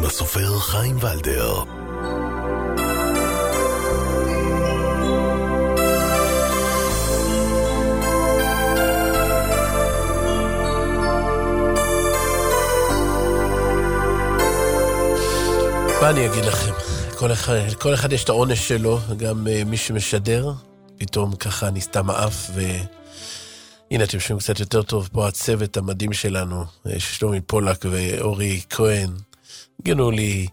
הסופר חיים ולדר. מה אני אגיד לכם? כל אחד יש את העונש שלו, גם מי שמשדר, פתאום ככה נסתם האף, והנה אתם שומעים קצת יותר טוב פה הצוות המדהים שלנו, שלומי פולק ואורי כהן, גנו לי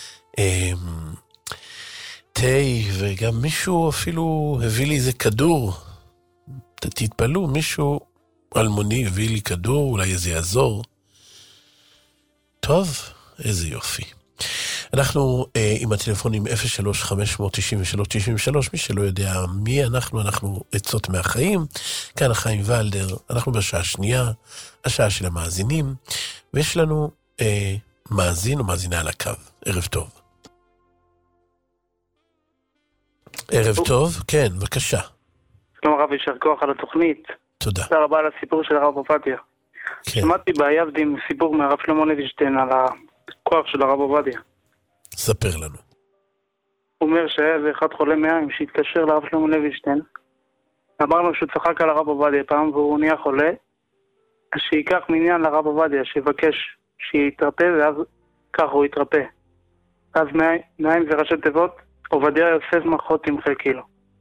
תה, וגם מישהו אפילו הביא לי איזה כדור, תתפלו, מישהו אלמוני הביא לי כדור, אולי איזה יעזור. טוב, איזה יופי. אנחנו עם הטלפונים 03-593-93, מי שלא יודע מי אנחנו עצות מהחיים, כאן החיים ולדר, אנחנו בשעה השנייה, השעה של המאזינים, ויש לנו מאזין או מאזינה על הקו. ערב טוב. ערב טוב, כן, בבקשה. שלום הרב, יישר כוח על התוכנית. תודה. תודה רבה על הסיפור של הרב עובדיה. כן. שמעתי ביבדים סיפור מהרב שלמה לוינשטיין על הכוח של הרב עובדיה. ספר לנו. הוא אומר שהיה איזה אחד חולה מעיים שהתקשר לרב שלמה לוינשטיין, אמר לו שהוא צחק על הרב עובדיה פעם והוא נהיה חולה, אז שיקח מניין לרב עובדיה, שיבקש שיתרפא, ואז ככה הוא יתרפא. אז מעיים זה ראשי תיבות, עובדיה יוסף מחות תמחה כאילו.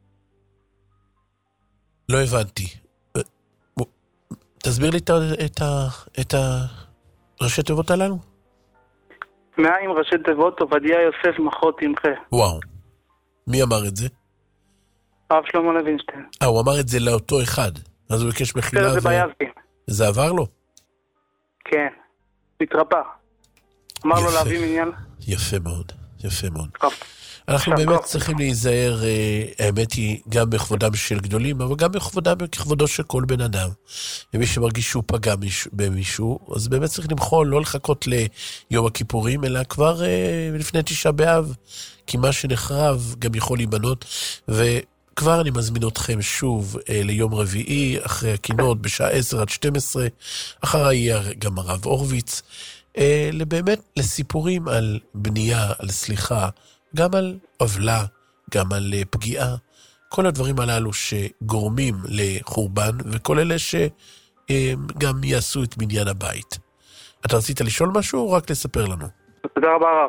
לא הבנתי. תסביר לי את הראשי תיבות הללו. מעיים ראשי תיבות, עובדיה יוסף מחות תמחה. וואו. מי אמר את זה? הרב שלמה לוינשטיין. הוא אמר את זה לאותו אחד. אז הוא ביקש מחילה. זה ביבדים. זה עבר לו? כן. התרפא. אמר לו להביא מניין. יפה מאוד. יפה מאוד. טוב. אנחנו באמת צריכים להיזהר, האמת היא, גם בכבודם של גדולים, אבל גם בכבודו של כל בן אדם. ומי שמרגיש שהוא פגע במישהו, אז באמת צריך למחול, לא לחכות ליום הכיפורים, אלא כבר לפני 9 באב, כי מה שנחרב גם יכול להיבנות, וכבר אני מזמין אתכם שוב ליום רביעי, אחרי הקינות, בשעה 10-12, אחרי יהיה גם הרב אורוויץ, באמת לסיפורים על בנייה, על סליחה, גם על עוולה, גם על פגיעה, כל הדברים הללו שגורמים לחורבן, וכל אלה שגם יעשו את בניין הבית. אתה רצית לשאול משהו או רק לספר לנו? תודה רבה הרב.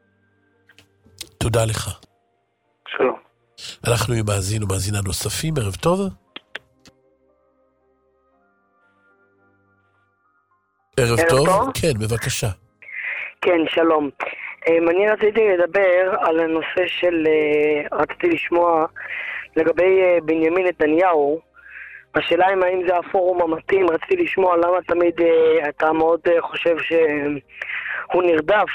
תודה לך. שלום. אנחנו עם מאזין ומאזינה נוספים, ערב טוב. ערב טוב? כן, בבקשה. כן, שלום. אני רציתי לדבר על הנושא של, רציתי לשמוע לגבי בנימין נתניהו. השאלה האם זה הפורום המתאים, רציתי לשמוע למה תמיד אתה מאוד חושב שהוא נרדף.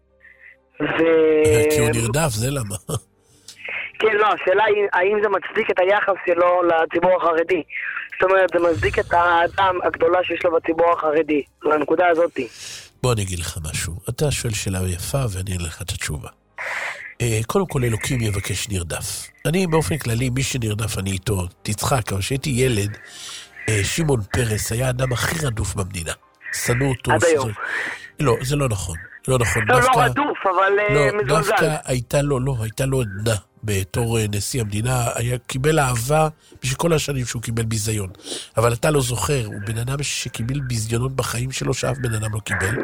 כי הוא נרדף, זה למה? כן, לא, השאלה היא האם זה מצדיק את היחס שלו לציבור החרדי. זאת אומרת, זה מצדיק את האדם הגדולה שיש לו בציבור החרדי, לנקודה הזאת. בוא אני אגיד לך משהו. אתה שואל שאלה יפה ואני אגיד לך את התשובה. קודם כל אלוקים יבקש נרדף. אני באופן כללי, מי שנרדף אני איתו, תצחק, אבל שהייתי ילד, שמעון פרס היה האדם הכי רדוף במדינה. שנאו אותו. עד היום. לא, זה לא נכון. לא נכון. לא רדוף, אבל מזולזל. דווקא הייתה לו עדנה בתור נשיא המדינה, קיבל אהבה בשביל כל השנים שהוא קיבל ביזיון. אבל אתה לא זוכר, הוא בן אדם שקיבל ביזיונות בחיים שלו, שאף בן אדם לא קיבל.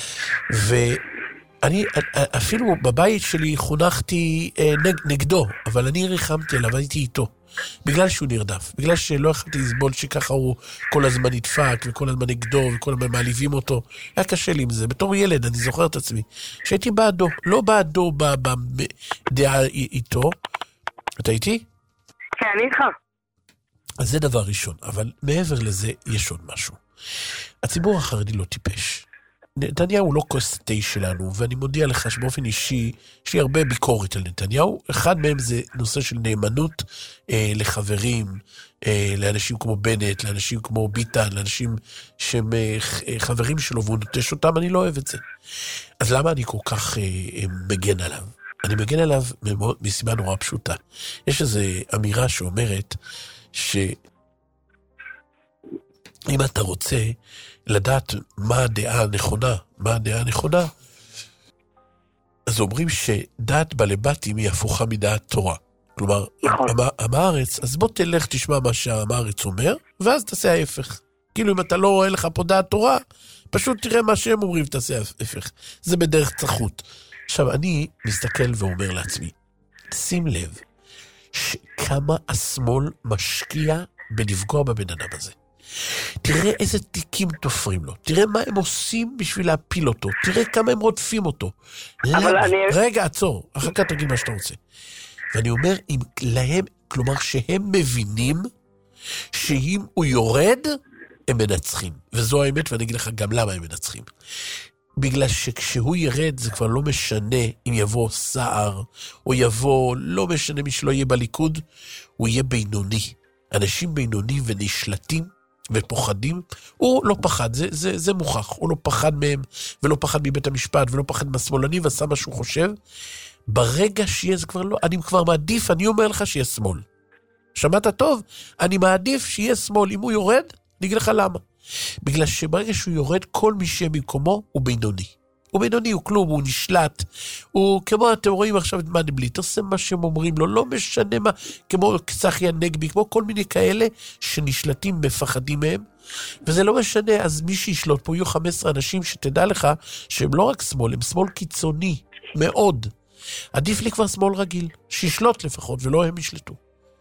ואני אפילו בבית שלי חונכתי נגדו, אבל אני ריחמתי עליו, הייתי איתו. בגלל שהוא נרדף, בגלל שלא יכולתי לסבול שככה הוא כל הזמן נדפק וכל הזמן נגדו וכל הזמן מעליבים אותו. היה קשה לי עם זה. בתור ילד אני זוכר את עצמי שהייתי בעדו, לא בעדו בדעה איתו. אתה איתי? כן, אני איתך. אז זה דבר ראשון, אבל מעבר לזה יש עוד משהו. הציבור החרדי לא טיפש. נתניהו הוא לא כוס תה שלנו, ואני מודיע לך שבאופן אישי, יש לי הרבה ביקורת על נתניהו. אחד מהם זה נושא של נאמנות לחברים, לאנשים כמו בנט, לאנשים כמו ביטן, לאנשים שהם חברים שלו, והוא נוטש אותם, אני לא אוהב את זה. אז למה אני כל כך מגן עליו? אני מגן עליו מסיבה נורא פשוטה. יש איזו אמירה שאומרת שאם אתה רוצה לדעת מה הדעה הנכונה, אז אומרים שדעת בלבטים היא הפוכה מדעת תורה. כלומר, עם הארץ, אז בוא תלך תשמע מה שהעם הארץ אומר, ואז תעשה ההפך. כאילו אם אתה לא רואה לך פה דעת תורה, פשוט תראה מה שהם אומרים ותעשה ההפך. זה בדרך צחות. עכשיו, אני מסתכל ואומר לעצמי, שים לב, שכמה השמאל משקיע בלפגוע בבן אדם הזה. תראה איזה תיקים תופרים לו, תראה מה הם עושים בשביל להפיל אותו, תראה כמה הם רודפים אותו. למה? רגע, עצור, אחר כך תגיד מה שאתה רוצה. ואני אומר, אם להם, כלומר שהם מבינים שאם הוא יורד, הם מנצחים. וזו האמת, ואני אגיד לך גם למה הם מנצחים. בגלל שכשהוא ירד, זה כבר לא משנה אם יבוא סער, או יבוא, לא משנה מי שלא יהיה בליכוד, הוא יהיה בינוני. אנשים בינונים ונשלטים ופוחדים, הוא לא פחד, זה מוכח. הוא לא פחד מהם, ולא פחד מבית המשפט, ולא פחד מהשמאלני, ועשה מה שהוא חושב. ברגע שיהיה, זה כבר לא, אני כבר מעדיף, אני אומר לך שיהיה שמאל. שמעת טוב? אני מעדיף שיהיה שמאל. אם הוא יורד, אני אגיד לך למה. בגלל שברגע שהוא יורד, כל מי שבמקומו הוא בינוני. הוא בינוני, הוא כלום, הוא נשלט. הוא, כמו אתם רואים עכשיו את מנדלבליט, עושה מה שהם אומרים לו, לא משנה מה, כמו צחי הנגבי, כמו כל מיני כאלה שנשלטים, מפחדים מהם. וזה לא משנה, אז מי שישלוט פה יהיו 15 אנשים שתדע לך שהם לא רק שמאל, הם שמאל קיצוני, מאוד. עדיף לי כבר שמאל רגיל, שישלוט לפחות, ולא הם ישלטו.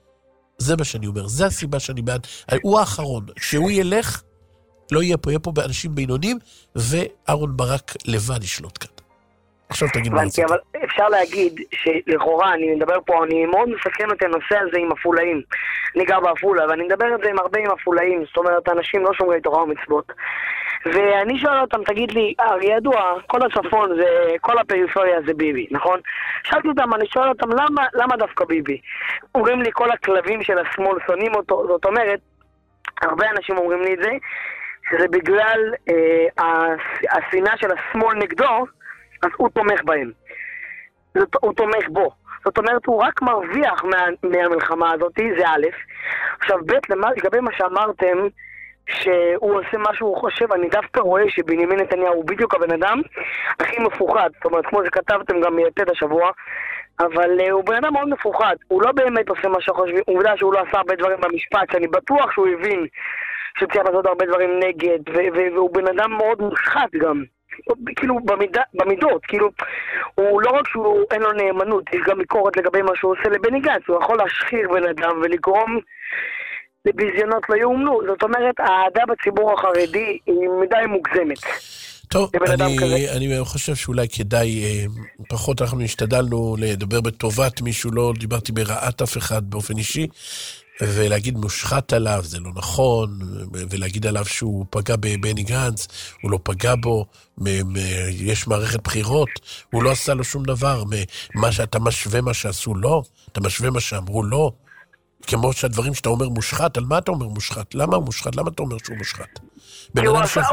זה מה שאני אומר, זה הסיבה שאני בעד. הוא האחרון, כשהוא ילך, לא יהיה פה באנשים בינונים, ואהרון ברק לבד ישלוט כאן. עכשיו תגיד מה רצית. אבל אפשר להגיד שלכאורה, אני מדבר פה, אני מאוד מסכם את הנושא הזה עם אפולאים. אני גר באפולה, ואני מדבר את זה עם הרבה עם אפולאים, זאת אומרת, אנשים לא שומרי תורה ומצוות. ואני שואל אותם, תגיד לי, ידוע, כל הצפון, כל הפריפריה זה ביבי, נכון? שאלתי אותם, אני שואל אותם, למה דווקא ביבי? אומרים לי, כל הכלבים של השמאל שונאים אותו, זאת אומרת, הרבה אנשים אומרים לי את זה, שזה בגלל השנאה של השמאל נגדו, אז הוא תומך בהם. הוא תומך בו. זאת אומרת, הוא רק מרוויח מהמלחמה הזאת, זה א'. עכשיו, ב', לגבי מה שאמרתם, שהוא עושה מה שהוא חושב, אני דווקא רואה שבנימין נתניהו הוא בדיוק הבן אדם הכי מפוחד. זאת אומרת, כמו שכתבתם גם מיתד השבוע, אבל הוא בן אדם מאוד מפוחד. הוא לא באמת עושה מה שחושבים. עובדה שהוא לא עשה הרבה דברים במשפט, שאני בטוח שהוא הבין שצריך לעשות הרבה דברים נגד, והוא בן אדם מאוד מושחת גם. כאילו במידות, כאילו הוא לא רק שהוא אין לו נאמנות, יש גם ביקורת לגבי מה שהוא עושה לבני גנץ, הוא יכול להשחיר בן אדם ולגרום לביזיונות לא יאומנו. זאת אומרת, האהדה בציבור החרדי היא מדי מוגזמת. טוב, אני חושב שאולי כדאי, פחות אנחנו השתדלנו לדבר בטובת מישהו, לא דיברתי ברעת אף אחד באופן אישי, ולהגיד מושחת עליו, זה לא נכון, ולהגיד עליו שהוא פגע בבני גנץ, הוא לא פגע בו, יש מערכת בחירות, הוא לא עשה לו שום דבר, אתה משווה מה שעשו לו, אתה משווה מה שאמרו לו, כמו שהדברים שאתה אומר מושחת, על מה אתה אומר מושחת? למה הוא מושחת? למה אתה אומר שהוא מושחת? בן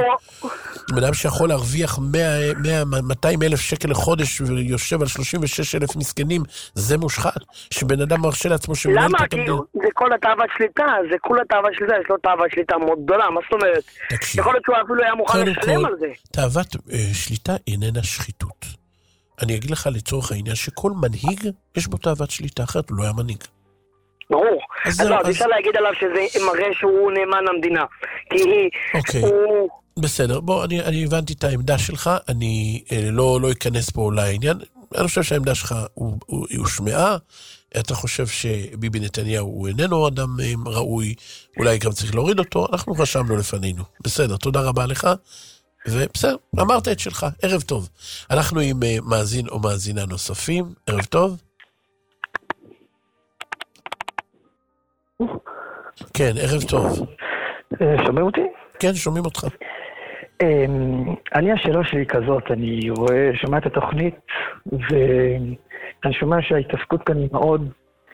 אדם שיכול להרוויח 200 אלף שקל לחודש ויושב על 36,000 מסכנים, זה מושחת? שבן אדם מרשה לעצמו שמנהל את התמדיל. למה? כי זה כל התאוות שליטה, זה כל התאוות שליטה, יש לו תאוות שליטה מאוד גדולה, מה זאת אומרת? יכול להיות שהוא אפילו היה מוכן לשלם על זה. תאוות שליטה איננה שחיתות. אני אגיד לך לצורך העניין שכל מנהיג יש בו תאוות שליטה, אחרת הוא לא היה מנהיג. ברור. אז לא, אז אפשר להגיד עליו שזה מראה שהוא נאמן למדינה. כי הוא... בסדר, בוא, אני הבנתי את העמדה שלך, אני לא אכנס פה לעניין. אני חושב שהעמדה שלך הוא שמעה, אתה חושב שביבי נתניהו הוא איננו אדם ראוי, אולי גם צריך להוריד אותו, אנחנו רשמנו לפנינו. בסדר, תודה רבה לך, ובסדר, אמרת את שלך, ערב טוב. אנחנו עם מאזין או מאזינה נוספים, ערב טוב. כן, ערב טוב. שומעים אותי? כן, שומעים אותך. השאלה שלי כזאת, אני שומע את התוכנית, ואני שומע שההתעסקות כאן היא מאוד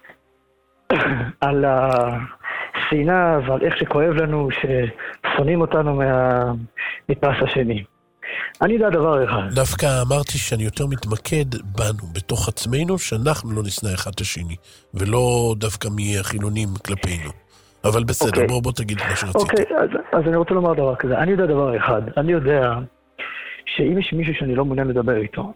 על השנאה ועל איך שכואב לנו ששונאים אותנו מהפס השני. אני יודע דבר אחד. דווקא אמרתי שאני יותר מתמקד בנו, בתוך עצמנו, שאנחנו לא נשנא אחד את השני, ולא דווקא מהחילונים כלפינו. אבל בסדר, בוא תגיד מה שרצית. אוקיי, אז אני רוצה לומר דבר כזה. אני יודע דבר אחד. אני יודע שאם יש מישהו שאני לא מעוניין לדבר איתו,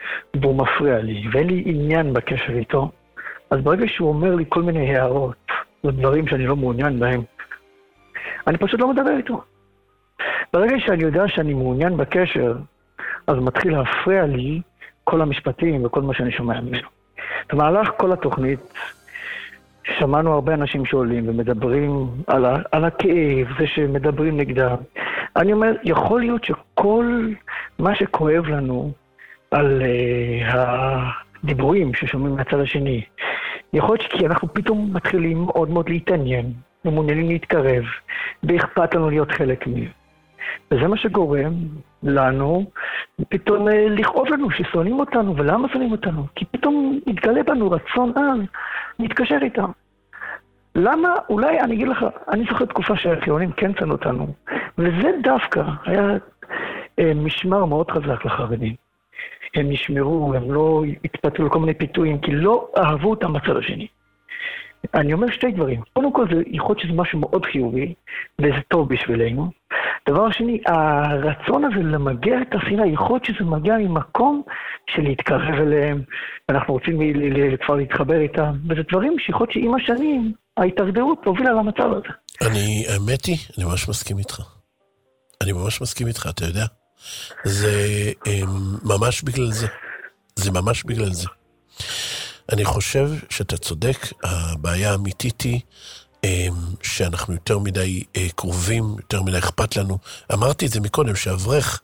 והוא מפריע לי, ואין לי עניין בקשר איתו, אז ברגע שהוא אומר לי כל מיני הערות, ודברים שאני לא מעוניין בהם, אני פשוט לא מדבר איתו. ברגע שאני יודע שאני מעוניין בקשר, אז מתחיל להפריע לי כל המשפטים וכל מה שאני שומע ממנו. במהלך כל התוכנית, שמענו הרבה אנשים שעולים ומדברים על הכאב, זה שמדברים נגדם. אני אומר, יכול להיות שכל מה שכואב לנו על הדיבורים ששומעים מהצד השני, יכול להיות כי אנחנו פתאום מתחילים מאוד מאוד להתעניין, ומעוניינים להתקרב, ואכפת לנו להיות חלק מזה. וזה מה שגורם לנו פתאום לכאוב לנו ששונאים אותנו. ולמה שונאים אותנו? כי פתאום מתגלה בנו רצון להתקשר איתם. למה? אולי אני אגיד לך, אני זוכר תקופה שהחילונים כן שנאו אותנו, וזה דווקא היה משמר מאוד חזק לחרדים. הם נשמרו, הם לא התפתחו לכל מיני פיתויים, כי לא אהבו אותם בצד השני. אני אומר שתי דברים. קודם כל, זה יכול להיות שזה משהו מאוד חיובי, וזה טוב בשבילנו. דבר שני, הרצון הזה למגר את השנאה, יכול להיות שזה מגיע ממקום של להתקרב אליהם, ואנחנו רוצים כבר להתחבר איתם, וזה דברים שיכול להיות שעם השנים, ההתארדרות תובילה למצב הזה. האמת היא, אני ממש מסכים איתך. אני ממש מסכים איתך, אתה יודע? זה ממש בגלל זה. זה ממש בגלל זה. אני חושב שאתה צודק, הבעיה האמיתית היא שאנחנו יותר מדי קרובים, יותר מדי אכפת לנו. אמרתי את זה מקודם, שאברך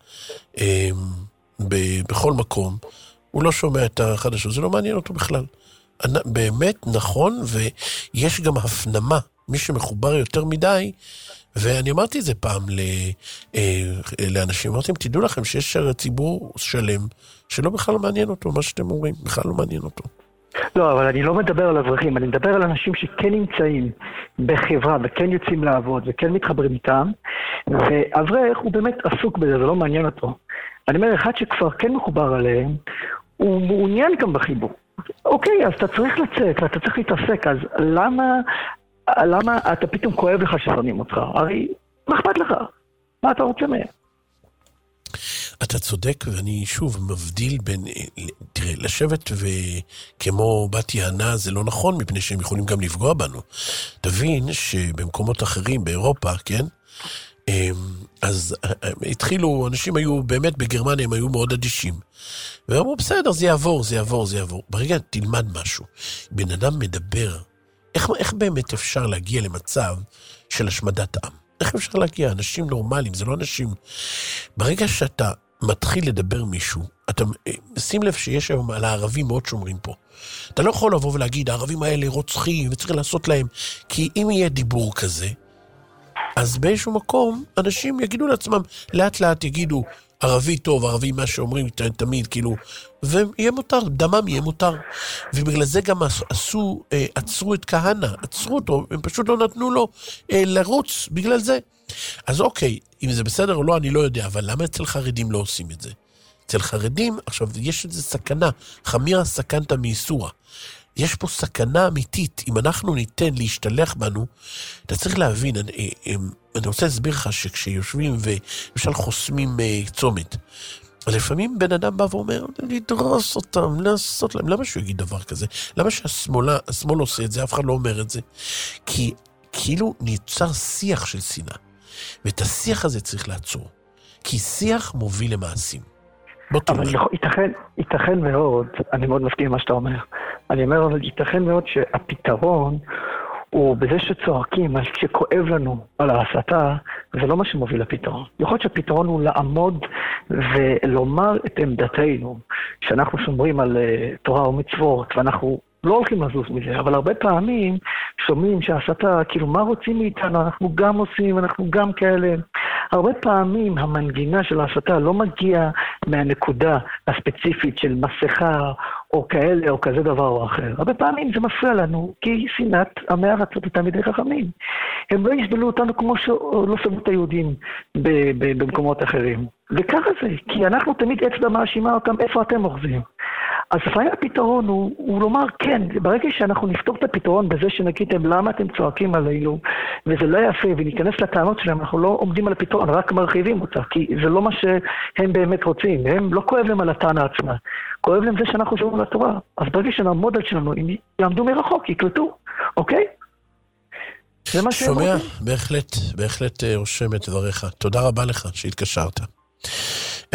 בכל מקום, הוא לא שומע את החדשות, זה לא מעניין אותו בכלל. באמת נכון, ויש גם הפנמה, מי שמחובר יותר מדי, ואני אמרתי את זה פעם לאנשים, אמרתי, תדעו לכם שיש ציבור שלם, שלא בכלל מעניין אותו, מה שאתם אומרים, בכלל לא מעניין אותו. לא, אבל אני לא מדבר על אברכים, אני מדבר על אנשים שכן נמצאים בחברה וכן יוצאים לעבוד וכן מתחברים איתם, ואברך הוא באמת עסוק בזה, זה לא מעניין אותו. אני אומר, אחד שכבר כן מחובר עליהם, הוא מעוניין גם בחיבור. אוקיי, אז אתה צריך לצאת, אתה צריך להתעסק, אז למה אתה פתאום כואב לך ששונאים אותך? הרי מה אכפת לך? מה אתה רוצה מהם? אתה צודק, ואני שוב מבדיל בין, תראה, לשבת וכמו בת יענה זה לא נכון, מפני שהם יכולים גם לפגוע בנו. תבין שבמקומות אחרים באירופה, כן? אז התחילו, אנשים היו באמת בגרמניה, הם היו מאוד אדישים. ואמרו, בסדר, זה יעבור, זה יעבור, זה יעבור. ברגע תלמד משהו. בן אדם מדבר, איך באמת אפשר להגיע למצב של השמדת עם? איך אפשר להגיע? אנשים נורמליים, זה לא אנשים. ברגע שאתה מתחיל לדבר מישהו, אתה שים לב שיש היום על הערבים מאוד שומרים פה. אתה לא יכול לבוא ולהגיד, הערבים האלה רוצחים וצריך לעשות להם, כי אם יהיה דיבור כזה, אז באיזשהו מקום אנשים יגידו לעצמם, לאט לאט יגידו, ערבי טוב, ערבי מה שאומרים תמיד, כאילו, ויהיה מותר, דמם יהיה מותר. ובגלל זה גם עצרו את כהנא, עצרו אותו, הם פשוט לא נתנו לו לרוץ בגלל זה. אז אוקיי, אם זה בסדר או לא, אני לא יודע, אבל למה אצל חרדים לא עושים את זה? אצל חרדים, עכשיו, יש איזו סכנה, חמירה סכנת מייסורה. יש פה סכנה אמיתית, אם אנחנו ניתן להשתלח בנו, אתה צריך להבין, אני רוצה להסביר לך שכשיושבים ולמשל חוסמים צומת, אז לפעמים בן אדם בא ואומר, לדרוס אותם, לעשות להם, למה שהוא יגיד דבר כזה? למה שהשמאל עושה את זה, אף אחד לא אומר את זה? כי כאילו ניצר שיח של שנאה, ואת השיח הזה צריך לעצור, כי שיח מוביל למעשים. אבל ייתכן מאוד, אני מאוד מסכים עם מה שאתה אומר, אני אומר, אבל ייתכן מאוד שהפתרון הוא בזה שצועקים, שכואב לנו על ההסתה, זה לא מה שמוביל לפתרון. יכול להיות שהפתרון הוא לעמוד ולומר את עמדתנו, שאנחנו שומרים על תורה ומצוות, ואנחנו לא הולכים לזוז מזה, אבל הרבה פעמים שומעים שההסתה, כאילו מה רוצים מאיתנו, אנחנו גם עושים, אנחנו גם כאלה. הרבה פעמים המנגינה של ההסתה לא מגיע מהנקודה הספציפית של מסכה או כאלה או כזה דבר או אחר. הרבה פעמים זה מפריע לנו כי שנאת עמי ארצות תלמידי חכמים. הם לא יסבלו אותנו כמו שלא סבלו את היהודים במקומות אחרים. וככה זה, כי אנחנו תמיד אצבע מאשימה אותם איפה אתם אוחזים. אז לפעמים הפתרון הוא לומר, כן, ברגע שאנחנו נפתור את הפתרון בזה שנגיד למה אתם צועקים עלינו, וזה לא יפה, וניכנס לטענות שלהם, אנחנו לא עומדים על הפתרון, רק מרחיבים אותה, כי זה לא מה שהם באמת רוצים, הם לא כואב להם על הטענה עצמה, כואב להם זה שאנחנו שומעים על התורה, אז ברגע שנעמוד על שלנו, הם יעמדו מרחוק, יקלטו, אוקיי? שומע, בהחלט רושם את דבריך. תודה רבה לך שהתקשרת. 03-593-93-93.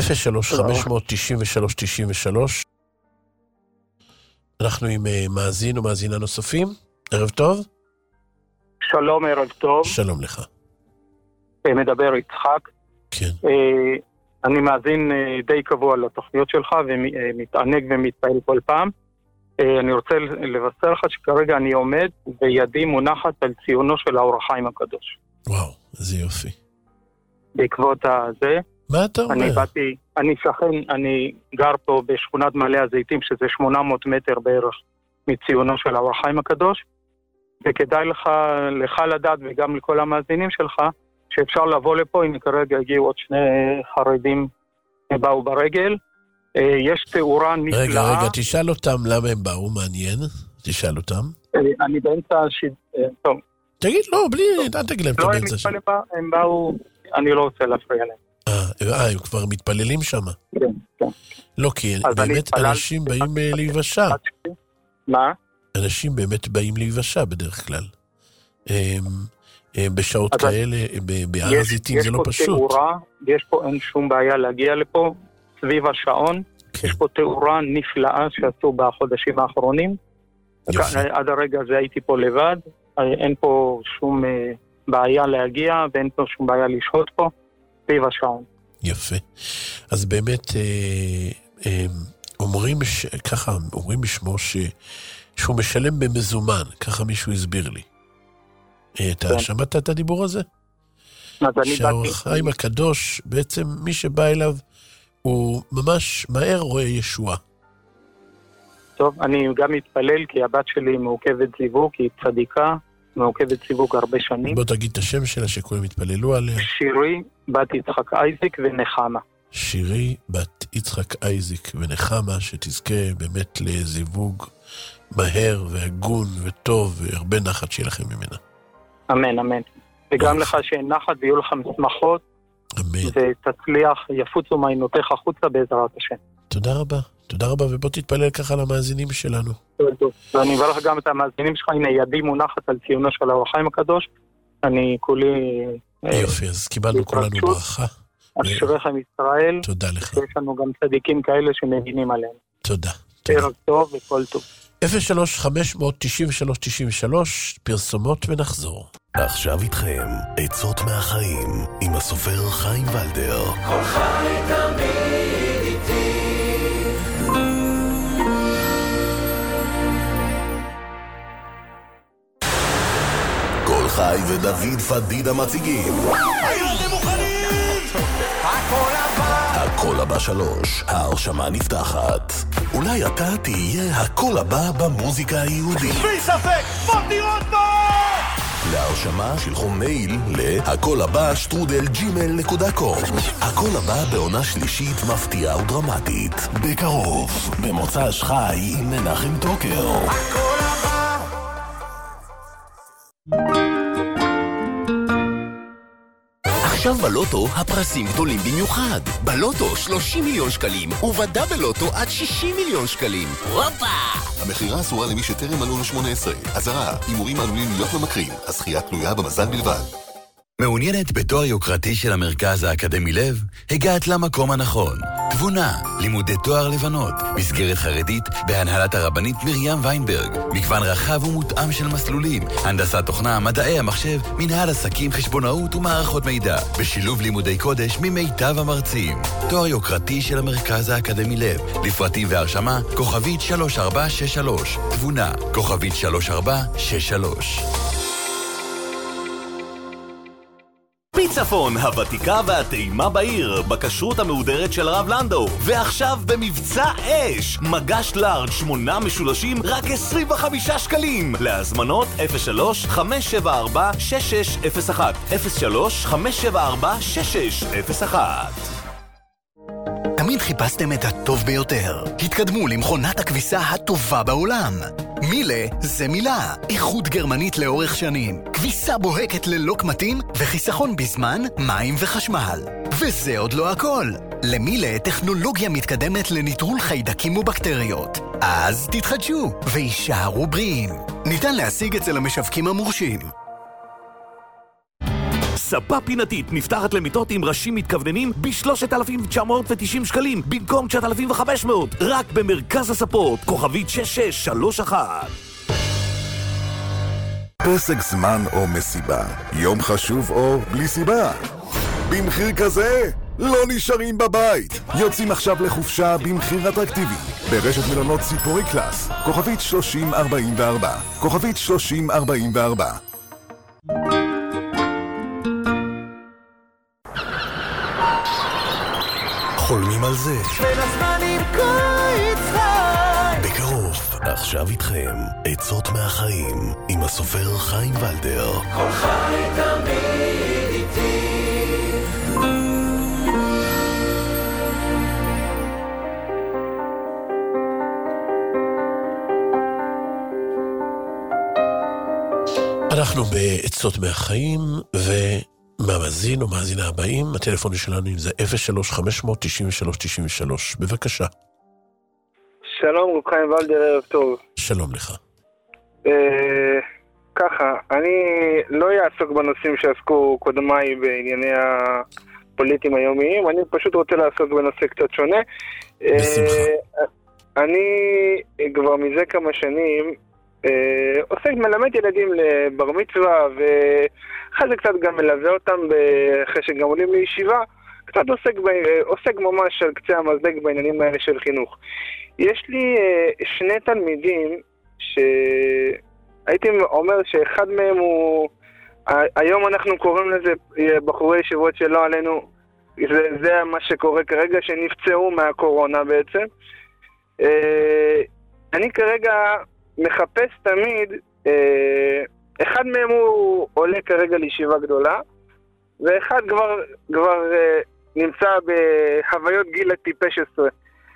אנחנו עם מאזין ומאזינה נוספים. ערב טוב. שלום, ערב טוב. שלום לך. מדבר יצחק. כן. אני מאזין די קבוע לתוכניות שלך ומתענג ומתפעל כל פעם. אני רוצה לבשר לך שכרגע אני עומד וידי מונחת על ציונו של האור החיים הקדוש. וואו, איזה יופי. בעקבות הזה. מה אתה אומר? אני גר פה בשכונת מעלה הזיתים, שזה 800 מטר בערך מציונו של האור החיים הקדוש, וכדאי לך לדעת וגם לכל המאזינים שלך, שאפשר לבוא לפה, אם כרגע הגיעו עוד שני חרדים באו ברגל, יש תאורה נפלאה. רגע, תשאל אותם למה הם באו, מעניין. תשאל אותם. אני באמצע טוב. תגיד, לא, בלי, אל תגיד להם. לא, הם באו, אני לא רוצה להפריע להם. הם כבר מתפללים שם. כן, כן. לא, כי באמת אנשים באים להיוושע. מה? אנשים באמת באים להיוושע בדרך כלל. בשעות כאלה, בהר הזיתים זה לא פשוט. יש פה אין שום בעיה להגיע לפה, סביב השעון. יש פה תאורה נפלאה שעשו בחודשים האחרונים. עד הרגע הזה הייתי פה לבד. אין פה שום בעיה להגיע, ואין פה שום בעיה לשהות פה. סביב השעון. יפה. אז באמת, אומרים בשמו שהוא משלם במזומן, ככה מישהו הסביר לי. אתה שמעת את הדיבור הזה? שהאור החיים הקדוש, בעצם מי שבא אליו, הוא ממש מהר רואה ישועה. טוב, אני גם מתפלל, כי הבת שלי מעוכבת זיווג, היא צדיקה, מעוכבת זיווג הרבה שנים. בוא תגיד את השם שלה שכולם התפללו עליה. שירי, בת יצחק אייזיק ונחמה. שירי, בת יצחק אייזיק ונחמה, שתזכה באמת לזיווג מהר והגון וטוב, והרבה נחת שיהיה לכם ממנה. אמן, אמן. וגם לך שאין נחת ויהיו לכם שמחות. אמן. ותצליח, יפוצו מעיינותיך החוצה בעזרת השם. תודה רבה. תודה רבה, ובוא תתפלל ככה למאזינים שלנו. טוב. ואני מברך גם את המאזינים שלך, הנה ידי מונחת על ציונו של האור החיים הקדוש. אני כולי... יופי, אז קיבלנו כולנו ברכה. אשריכם ישראל. תודה לך. יש לנו גם צדיקים כאלה שמבינים עליהם. תודה. ערב טוב וכל טוב. 03-593-93, פרסומות ונחזור. עכשיו איתכם, עצות מהחיים, עם הסופר חיים ולדר. כל חי תמיד איתי. כל חי ודוד פדידה מציגים. היאללה מוכנים! הכל הבא! הכל הבא 3, ההרשמה נפתחת. אולי אתה תהיה הכל הבא במוזיקה היהודית. בלי ספק, מוטי רוטמן! להרשמה שלחו מייל להכל-הבא@gmail.com. הכל הבא בעונה שלישית מפתיעה ודרמטית. בקרוב, במוצ"ש חי עם מנחם טוקר. הכל הבא! עכשיו בלוטו הפרסים גדולים במיוחד. בלוטו 30 מיליון שקלים, ובדאבל לוטו עד 60 מיליון שקלים. הופה! המחירה אסורה למי שטרם מלאו לו 18. אזהרה, הימורים עלולים להיות ממכרים. הזכייה תלויה במזל בלבד. מעוניינת בתואר יוקרתי של המרכז האקדמי לב? הגעת למקום הנכון. תבונה, לימודי תואר לבנות, מסגרת חרדית בהנהלת הרבנית מרים ויינברג, מגוון רחב ומותאם של מסלולים, הנדסת תוכנה, מדעי המחשב, מנהל עסקים, חשבונאות ומערכות מידע, בשילוב לימודי קודש ממיטב המרצים. תואר יוקרתי של המרכז האקדמי לב, לפרטים והרשמה, כוכבית 3463, תבונה, כוכבית 3463. צפון, הוותיקה והטעימה בעיר, בכשרות המהודרת של הרב לנדו. ועכשיו במבצע אש, מגש לארג' 8 משולשים, רק 25 שקלים. להזמנות 03-574-6601 03-574-6601. תמיד תמיד חיפשתם את הטוב ביותר. התקדמו למכונת הכביסה הטובה בעולם. מילה זה מילה. איכות גרמנית לאורך שנים. כביסה בוהקת ללא קמטים וחיסכון בזמן, מים וחשמל. וזה עוד לא הכל. למילה טכנולוגיה מתקדמת לניטרול חיידקים ובקטריות. אז תתחדשו וישארו בריאים. ניתן להשיג אצל המשווקים המורשים. ספה פינתית נפתחת למיטות עם ראשים מתכווננים ב-3,990 שקלים במקום 9,500, רק במרכז הספות, כוכבית 6631. פסק זמן או מסיבה, יום חשוב או בלי סיבה. במחיר כזה לא נשארים בבית. יוצאים עכשיו לחופשה במחיר אטרקטיבי ברשת מלונות ציפורי קלאס, כוכבית 3044, כוכבית 3044. חולמים על זה. בין הזמנים קיץ חי. בקרוב, עכשיו איתכם, עצות מהחיים, עם הסופר חיים ולדר. כל חי תמיד איתי. אנחנו בעצות מהחיים, ומאזין או מאזינה הבאים, הטלפון שלנו זה 03-500-93-93. בבקשה. שלום, חיים ולדר, ערב טוב. שלום לך. ככה, אני לא אעסוק בנושאים שעסקו קודמיי בענייני הפוליטיים היומיים, אני פשוט רוצה לעסוק בנושא קצת שונה. בשמחה. אני כבר מזה כמה שנים עוסק, מלמד ילדים לבר מצווה, ואחרי זה קצת גם מלווה אותם אחרי שגם עולים לישיבה, קצת עוסק ממש על קצה המזלג בעניינים האלה של חינוך. יש לי שני תלמידים שהייתי אומר שאחד מהם הוא, היום אנחנו קוראים לזה בחורי ישיבות שלא עלינו, זה מה שקורה כרגע, שנפצעו מהקורונה בעצם. אני כרגע מחפש תמיד, אחד מהם הוא עולה כרגע לישיבה גדולה, ואחד כבר נמצא בחוויות גיל הטיפש 10.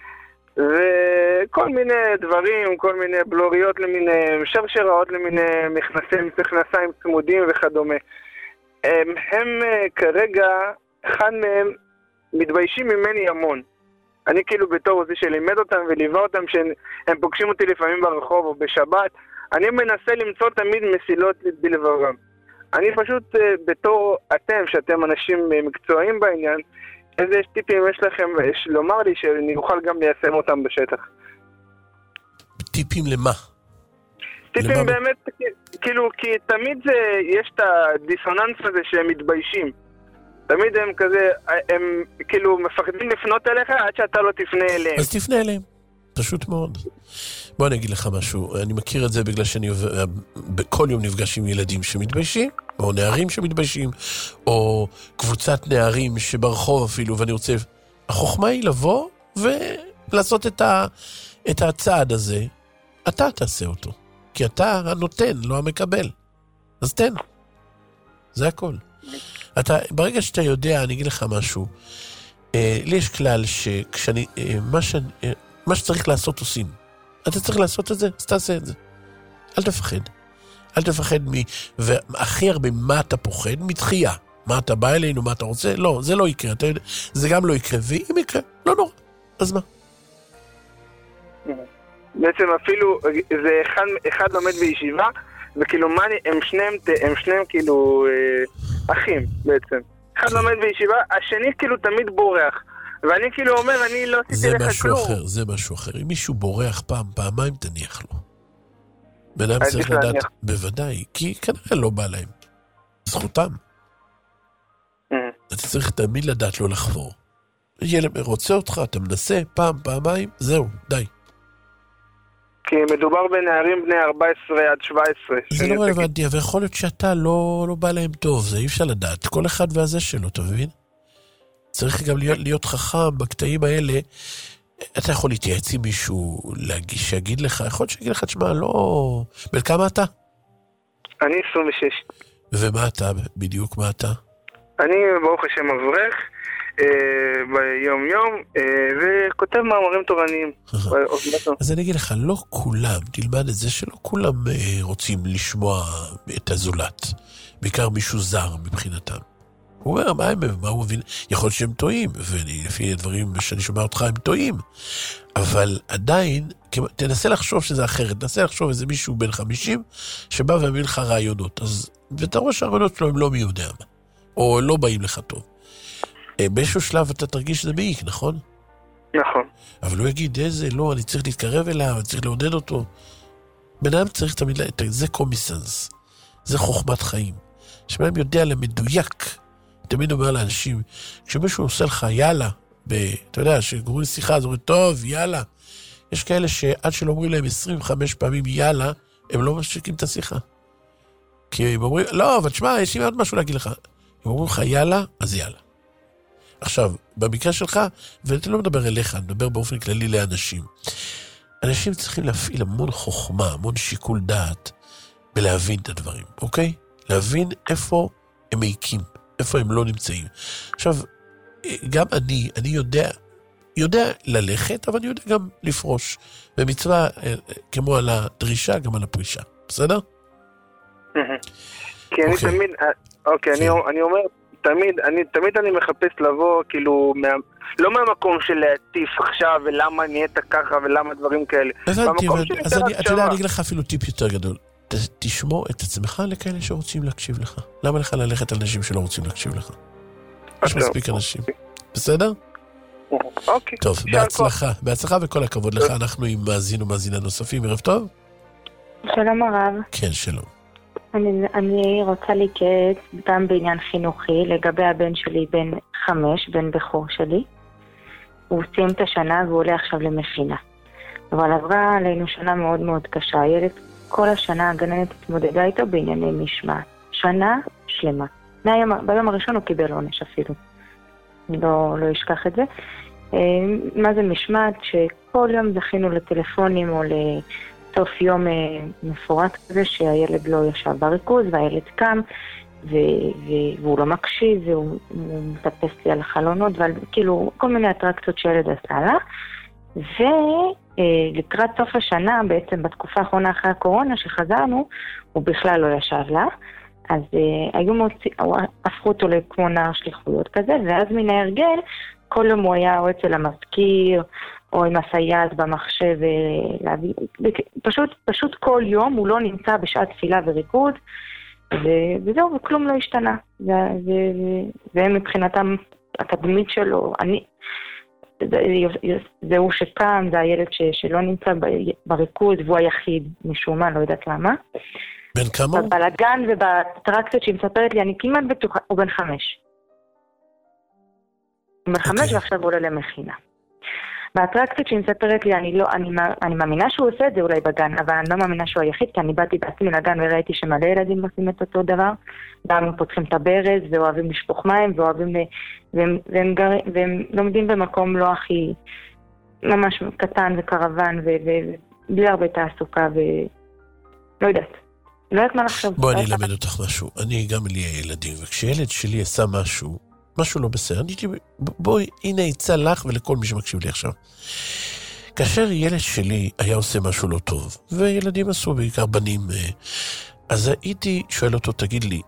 וכל מיני דברים, כל מיני בלוריות למיניהם, שרשראות למיניהם, מכנסיים צמודים וכדומה. הם כרגע, אחד מהם מתביישים ממני המון. אני כאילו בתור זה שלימד אותם וליווה אותם, שהם פוגשים אותי לפעמים ברחוב או בשבת, אני מנסה למצוא תמיד מסילות בלבבם. אני פשוט בתור אתם, שאתם אנשים מקצועיים בעניין, איזה טיפים יש לכם לומר לי שאני אוכל גם ליישם אותם בשטח? טיפים למה? טיפים באמת, כאילו, כי תמיד יש את הדיסוננס הזה שהם מתביישים. תמיד הם כזה, הם כאילו מפחדים לפנות אליך עד שאתה לא תפנה אליהם. אז תפנה אליהם, פשוט מאוד. בוא אני אגיד לך משהו, אני מכיר את זה בגלל שאני בכל יום נפגש עם ילדים שמתביישים, או נערים שמתביישים, או קבוצת נערים שברחוב אפילו, ואני רוצה, החוכמה היא לבוא ולעשות את הצעד הזה, אתה תעשה אותו, כי אתה הנותן, לא המקבל. אז תן. זה הכל. ברגע שאתה יודע, אני אגיד לך משהו, לי יש כלל שכשאני, מה שצריך לעשות עושים. אתה צריך לעשות את זה, אז תעשה את זה. אל תפחד. אל תפחד והכי הרבה מה אתה פוחד? מתחייה. מה אתה בא אלינו, מה אתה רוצה? לא, זה לא יקרה. זה גם לא יקרה, ואם יקרה, לא נורא. אז מה? בעצם אפילו, זה אחד לומד בישיבה, וכאילו מה, הם שניהם כאילו אחים בעצם. אחד לומד בישיבה, השני כאילו תמיד בורח. ואני כאילו אומר, אני לא עשיתי לך כלום. זה משהו אחר. אם מישהו בורח פעמיים תניח לו. בן אדם צריך לדעת, בוודאי, כי כנראה לא בא להם. זכותם. אתה צריך תמיד לדעת לא לחבור. ילד רוצה אותך, אתה מנסה פעמיים, זהו, די. כי מדובר בנערים בני 14 עד 17. זה לא רלוונטי, אבל יכול להיות שאתה לא בא להם טוב, זה אי אפשר לדעת. כל אחד והזה שלו, אתה מבין? צריך גם להיות חכם בקטעים האלה. אתה יכול להתייעץ עם מישהו, שיגיד לך, יכול להיות שיגיד לך, תשמע, לא... בין כמה אתה? אני 26. ומה אתה? בדיוק מה אתה? אני ברוך השם אברך. ביום יום, וכותב מאמרים תורניים. אז אני אגיד לך, לא כולם, תלמד את זה שלא כולם רוצים לשמוע את הזולת, בעיקר מישהו זר מבחינתם. הוא אומר, מה הוא מבין? יכול להיות שהם טועים, ולפי הדברים שאני שומע אותך הם טועים, אבל עדיין, תנסה לחשוב שזה אחרת, תנסה לחשוב איזה מישהו בן 50, שבא ומבין לך רעיונות, ואתה רואה שהרעיונות שלו הם לא מי יודע מה, או לא באים לך טוב. באיזשהו שלב אתה תרגיש שזה מעיק, נכון? נכון. אבל הוא יגיד, לא, אני צריך להתקרב אליו, אני צריך לעודד אותו. בן אדם צריך תמיד, זה קומיסנס, זה חוכמת חיים. שבן אדם יודע למדויק, תמיד אומר לאנשים, כשמישהו עושה לך יאללה, אתה יודע, שגורמים שיחה, אז אומרים, טוב, יאללה. יש כאלה שעד שלא אומרים להם 25 פעמים יאללה, הם לא משתיקים את השיחה. כי הם אומרים, לא, אבל תשמע, יש לי עוד משהו להגיד לך. הם אומרים לך יאללה, אז יאללה. עכשיו, במקרה שלך, ואתה לא מדבר אליך, אני מדבר באופן כללי לאנשים. אנשים צריכים להפעיל המון חוכמה, המון שיקול דעת, בלהבין את הדברים, אוקיי? להבין איפה הם מעיקים, איפה הם לא נמצאים. עכשיו, גם אני יודע ללכת, אבל אני יודע גם לפרוש. במצווה, כמו על הדרישה, גם על הפרישה. בסדר? כי אני תמיד, אני אומר, תמיד אני מחפש לבוא, כאילו, לא מהמקום של להטיף עכשיו, ולמה נהיית ככה, ולמה דברים כאלה. הבנתי, אז אתה יודע, אני אגיד לך אפילו טיפ יותר גדול. תשמור את עצמך לכאלה שרוצים להקשיב לך. למה לך ללכת על אנשים שלא רוצים להקשיב לך? יש מספיק אנשים. בסדר? אוקיי. טוב, בהצלחה וכל הכבוד לך. אנחנו עם מאזין ומאזינה נוספים. ערב טוב? שלום הרב. כן, שלום. אני רוצה להתייעץ גם בעניין חינוכי, לגבי הבן שלי בן 5, בן בכור שלי. הוא סיים את השנה והוא עולה עכשיו למכינה. אבל עברה עלינו שנה מאוד מאוד קשה. הילד כל השנה הגננת התמודדה איתו בענייני משמעת. שנה שלמה. ביום הראשון הוא קיבל עונש אפילו. אני לא אשכח את זה. מה זה משמעת? שכל יום זכינו לטלפונים או לסוף יום מפורט כזה שהילד לא ישב בריכוז והילד קם והוא לא מקשיב והוא מטפס לי על החלונות וכאילו כל מיני אטרקציות שהילד עשה לה. ולקראת סוף השנה, בעצם בתקופה האחרונה אחרי הקורונה שחזרנו, הוא בכלל לא ישב לה. אז הפכו אותו כמו נער שליחויות כזה, ואז מן ההרגל, כל יום הוא היה או אצל המזכיר, או עם הסייעת במחשב, פשוט כל יום הוא לא נמצא בשעת תפילה וריקוד, וזהו, וכלום לא השתנה. ומבחינתם, התדמית שלו, זהו שקם, זה הילד שלא נמצא בריכוז, והוא היחיד משום מה, לא יודעת למה. בן כמה הוא? בבלגן ובאטרקציות שהיא מספרת לי, אני כמעט בטוחה, הוא בן 5. הוא בן 5 ועכשיו הוא עולה למכינה. באטרקציות שהיא מספרת לי, אני מאמינה שהוא עושה את זה אולי בגן, אבל אני לא מאמינה שהוא היחיד, כי אני באתי בעצמי לגן וראיתי שמלא ילדים עושים את אותו דבר, גם הם פותחים את הברז ואוהבים לשפוך מים, והם לומדים במקום לא הכי ממש קטן וקרוון, ובלי הרבה תעסוקה, ולא יודעת. לא יודעת מה לחשוב. בואי אני אלמד אותך משהו. אני גם לי ילדים, וכשילד שלי עשה משהו לא בסדר, אני הייתי, בואי, הנה יצא לך ולכל מי שמקשיב לי עכשיו. כאשר ילד שלי היה עושה משהו לא טוב, וילדים עשו בעיקר בנים, אז הייתי שואל אותו, תגיד לי,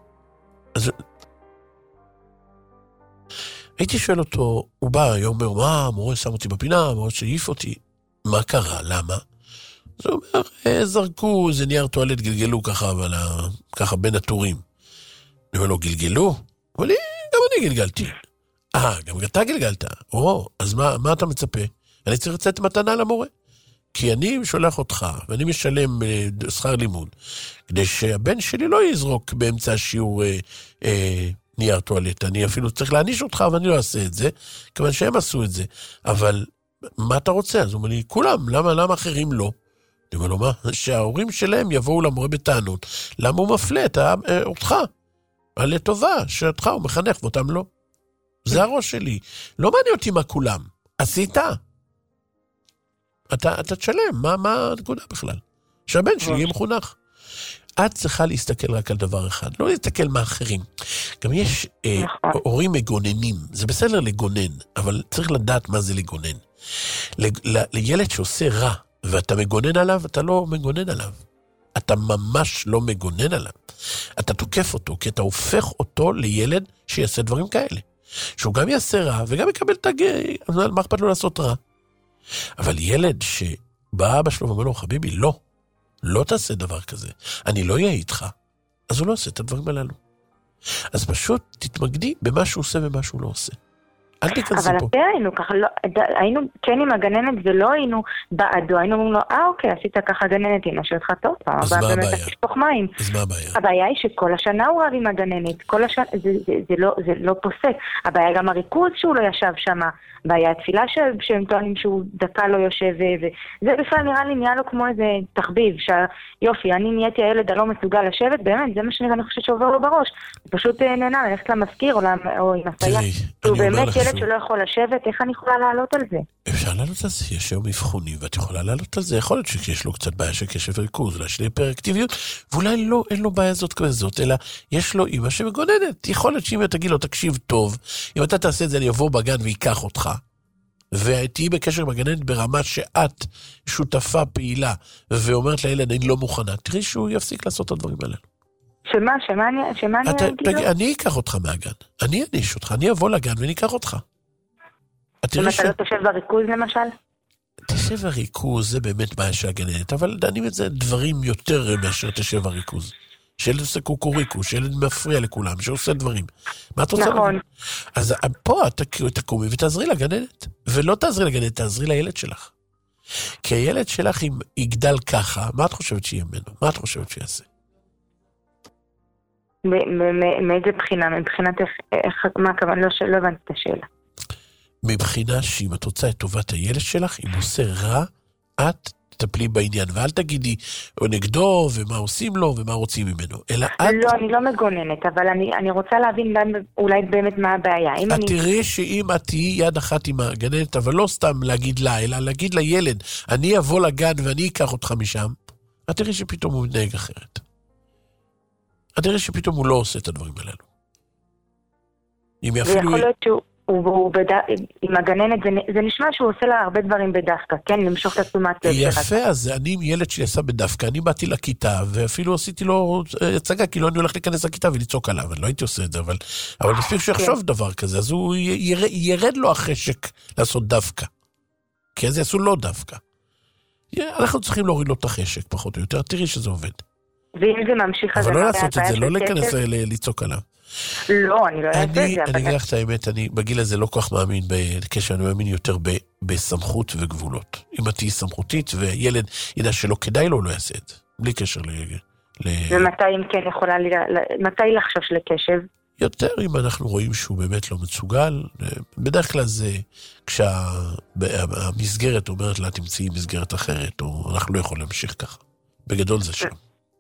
הייתי שואל אותו, הוא בא, הוא אומר, מה, המורה שם אותי בפינה, המורה שהעיף אותי, מה קרה, למה? אז הוא אומר, זרקו, זה נייר טואלט, גלגלו ככה בין הטורים. אני אומר לו, גלגלו? אבל גם אני גלגלתי. גם אתה גלגלת. אז מה אתה מצפה? אני צריך לצאת מתנה למורה. כי אני שולח אותך, ואני משלם שכר לימוד, כדי שהבן שלי לא יזרוק באמצע השיעור נייר טואלט. אני אפילו צריך להעניש אותך, ואני לא אעשה את זה, כיוון שהם עשו את זה. אבל מה אתה רוצה? אז הוא אומר לי, כולם, למה אחרים לא? אני אומר לו, מה? שההורים שלהם יבואו למורה בטענות. למה הוא מפלה אותך? על לטובה, שאותך הוא מחנך ואותם לא. זה הראש שלי. לא מעניין אותי מה כולם. עשית? אתה תשלם. מה הנקודה בכלל? שהבן שלי יהיה מחונך. את צריכה להסתכל רק על דבר אחד, לא להסתכל מה אחרים. גם יש הורים מגוננים, זה בסדר לגונן, אבל צריך לדעת מה זה לגונן. לילד שעושה רע, ואתה מגונן עליו, אתה לא מגונן עליו. אתה ממש לא מגונן עליו. אתה תוקף אותו, כי אתה הופך אותו לילד שיעשה דברים כאלה. שהוא גם יעשה רע, וגם יקבל את מה אכפת לו לעשות רע. אבל ילד שבא אבא שלו ואומר לו, חביבי, לא תעשה דבר כזה. אני לא אהיה איתך. אז הוא לא עושה את הדברים הללו. אז פשוט תתמקדי במה שהוא עושה ומה שהוא לא עושה. אל תיכנסי פה. אבל היינו ככה, היינו כן עם הגננת ולא היינו בעדו, היינו אומרים לו, אוקיי, עשית ככה גננת, אמא שלך טוב, אז מה הבעיה? תשפוך מים. אז מה הבעיה? הבעיה היא שכל השנה הוא רב עם הגננת, כל השנה, זה לא פוסק. הבעיה גם הריכוז שהוא לא ישב שם, הבעיה התפילה שהם טוענים שהוא דקה לא יושב, וזה בכלל נראה לו כמו איזה תחביב, שיופי, אני נהייתי הילד הלא מסוגל לשבת, באמת, זה מה שאני חושבת שעובר לו בראש. הוא פשוט נהנה ללכת למזכיר או עם הסייע. הוא באמת ילד שלא יכול לשבת, איך אני יכולה לעלות על זה? אפשר לעלות על זה, יש היום מבחונים, ואת יכולה לעלות על זה. יכול להיות שיש לו קצת בעיה של קשב וריכוז, אולי של היפראקטיביות, ואולי לא, אין לו בעיה זאת כזאת, אלא יש לו אמא שמגוננת. יכול להיות שאם תגיד לו, תקשיב טוב, אם אתה תעשה את זה, אני אבוא בגן ויקח אותך, ותהי בקשר עם הגננת ברמה שאת שותפה פעילה, ואומרת לילד, אני לא מוכנה, תראי שהוא יפסיק לעשות את הדברים האלה. שמה אני אגיד לו? אני אקח אותך מהגן, אני אניש אותך, אני אבוא לגן ואני אקח אותך. אם אתה לא תשב בריכוז למשל? תשב בריכוז זה באמת בעיה של הגננת, אבל דנים את זה דברים יותר מאשר תשב בריכוז. שילד עושה קוקוריקו, שילד מפריע לכולם, שעושה דברים. מה את רוצה? נכון. אז פה תקומי ותעזרי לגננת. ולא תעזרי לגננת, תעזרי לילד שלך. כי הילד שלך אם יגדל ככה, מה את חושבת שיהיה ממנו? מה את חושבת שיעשה? מאיזה בחינה? מבחינת איך, מה הכוון? לא הבנתי את השאלה. מבחינה שאם את רוצה את טובת הילד שלך, אם עושה רע, את תטפלי בעניין, ואל תגידי או נגדו, ומה עושים לו, ומה רוצים ממנו, אלא את... לא, אני לא מגוננת, אבל אני רוצה להבין אולי באמת מה הבעיה. את תראי שאם את תהיי יד אחת עם הגננת, אבל לא סתם להגיד לה, אלא להגיד לילד, אני אבוא לגן ואני אקח אותך משם, את תראי שפתאום הוא מתנהג אחרת. את תראי שפתאום הוא לא עושה את הדברים הללו. ויכול להיות שהוא... עם הגננת, זה נשמע שהוא עושה לה הרבה דברים בדווקא, כן? למשוך את התשומת לב. יפה, אז אני עם ילד שלי עשה בדווקא, אני באתי לכיתה, ואפילו עשיתי לו הצגה, כי לא אני הולך להיכנס לכיתה ולצעוק עליו, אני לא הייתי עושה את זה, אבל לפי שיחשוב דבר כזה, אז הוא ירד לו החשק לעשות דווקא. כי אז יעשו לו דווקא. אנחנו צריכים להוריד לו את החשק, פחות או יותר, תראי שזה עובד. ואם זה ממשיך... אבל לא לעשות את זה, לא להיכנס לצעוק עליו. לא, אני לא אעשה את זה. אני אגיד לך את האמת, אני בגיל הזה לא כל כך מאמין בקשר, אני מאמין יותר בסמכות וגבולות. אם את תהיי סמכותית וילד ידע שלא כדאי לו, לא יעשה את זה. בלי קשר ומתי אם כן יכולה, מתי לחשוב לקשב? יותר אם אנחנו רואים שהוא באמת לא מצוגל, בדרך כלל זה כשהמסגרת אומרת לה תמצאי מסגרת אחרת, או אנחנו לא יכולים להמשיך ככה. בגדול זה שם.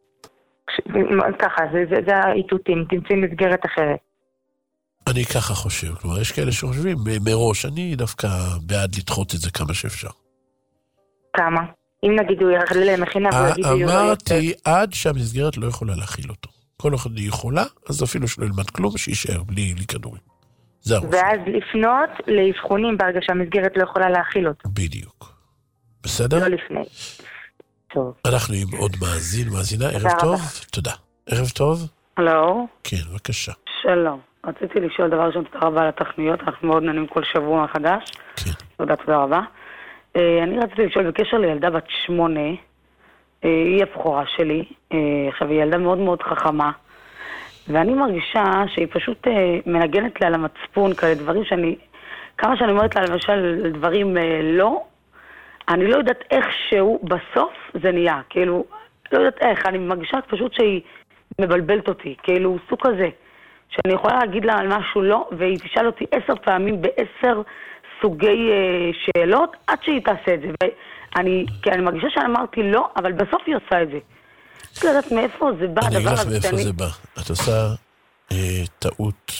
ככה, זה האיתותים, תמצאי מסגרת אחרת. אני ככה חושב, כלומר, יש כאלה שחושבים מראש, אני דווקא בעד לדחות את זה כמה שאפשר. כמה? אם נגיד הוא יחלה למכינה אמרתי, עד שהמסגרת לא יכולה להכיל אותו. כל אחד היא יכולה, אז אפילו שלא ילמד כלום, שישאר בלי כדורים. זה הראש. ואז לפנות לאבחונים ברגע שהמסגרת לא יכולה להכיל אותו. בדיוק. בסדר? לא לפני. טוב. אנחנו עם עוד מאזינה, ערב טוב. תודה. ערב טוב. הלו. כן, בבקשה. שלום. רציתי לשאול דבר ראשון, תודה רבה על התכניות, אנחנו מאוד נענים כל שבוע מחדש. כן. תודה רבה. אני רציתי לשאול בקשר לילדה בת 8, היא הבכורה שלי, עכשיו היא ילדה מאוד מאוד חכמה, ואני מרגישה שהיא פשוט מנגנת לה על המצפון, כאלה דברים כמה שאני אומרת לה למשל דברים לא, אני לא יודעת איך שהוא בסוף זה נהיה, כאילו, לא יודעת איך, אני מרגישה פשוט שהיא מבלבלת אותי, כאילו סוג כזה, שאני יכולה להגיד לה על משהו לא, והיא תשאל אותי 10 פעמים ב10 סוגי שאלות, עד שהיא תעשה את זה, כי אני מרגישה שאמרתי לא, אבל בסוף היא עושה את זה. אני לא יודעת מאיפה זה בא, אני אגיד לך מאיפה זה בא. את עושה טעות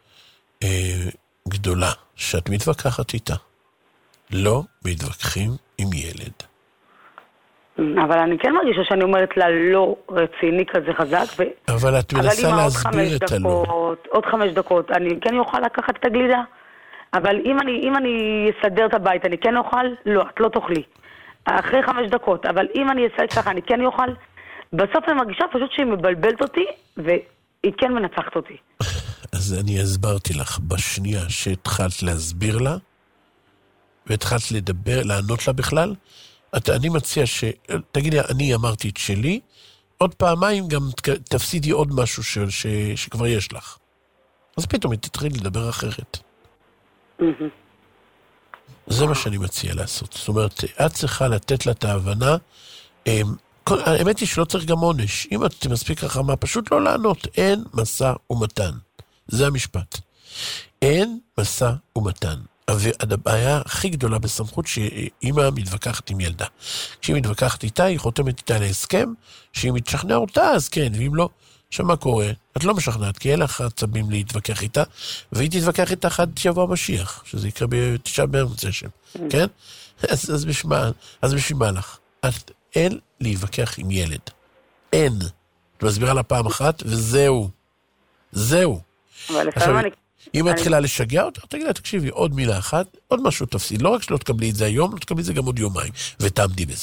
גדולה, שאת מתווכחת איתה. לא מתווכחים עם ילד. אבל אני כן מרגישה שאני אומרת לה לא רציני כזה חזק. אבל את מנסה להסביר את הלא. עוד 5 דקות, אני כן אוכל לקחת את הגלידה? אבל אם אני אסדר את הבית, אני כן אוכל? לא, את לא תאכלי. אחרי 5 דקות, אבל אם אני אעשה ככה, אני כן אוכל? בסוף אני מרגישה פשוט שהיא מבלבלת אותי, והיא כן מנצחת אותי. אז אני הסברתי לך בשנייה שהתחלת להסביר לה, והתחלת לדבר, לענות לה בכלל, אני מציע תגידי, אני אמרתי את שלי, עוד פעמיים גם תפסידי עוד משהו שכבר יש לך. אז פתאום היא תתחיל לדבר אחרת. זה מה שאני מציע לעשות. זאת אומרת, את צריכה לתת לה את ההבנה, האמת היא שלא צריך גם עונש. אם את מספיק חכמה, פשוט לא לענות. אין משא ומתן. זה המשפט. אין משא ומתן. והבעיה הכי גדולה בסמכות שאמא מתווכחת עם ילדה. כשהיא מתווכחת איתה, היא חותמת איתה להסכם, שאם היא תשכנע אותה, אז כן, ואם לא, שמה קורה? את לא משכנעת, כי אין לך עצבים להתווכח איתה, והיא תתווכח איתה עד שיבוא המשיח, שזה יקרה ב9 באמצע שם, כן? אז בשביל מה לך? אין להיווכח עם ילד. אין. את מסבירה לה פעם אחת, וזהו. זהו. אבל לפעמים אני... אם את התחילה לשגע אותך, תגיד לה, תקשיבי, עוד מילה אחת, עוד משהו תפסיד. לא רק שלא תקבלי את זה היום, לא תקבלי את זה גם עוד יומיים, ותעמדי בזה.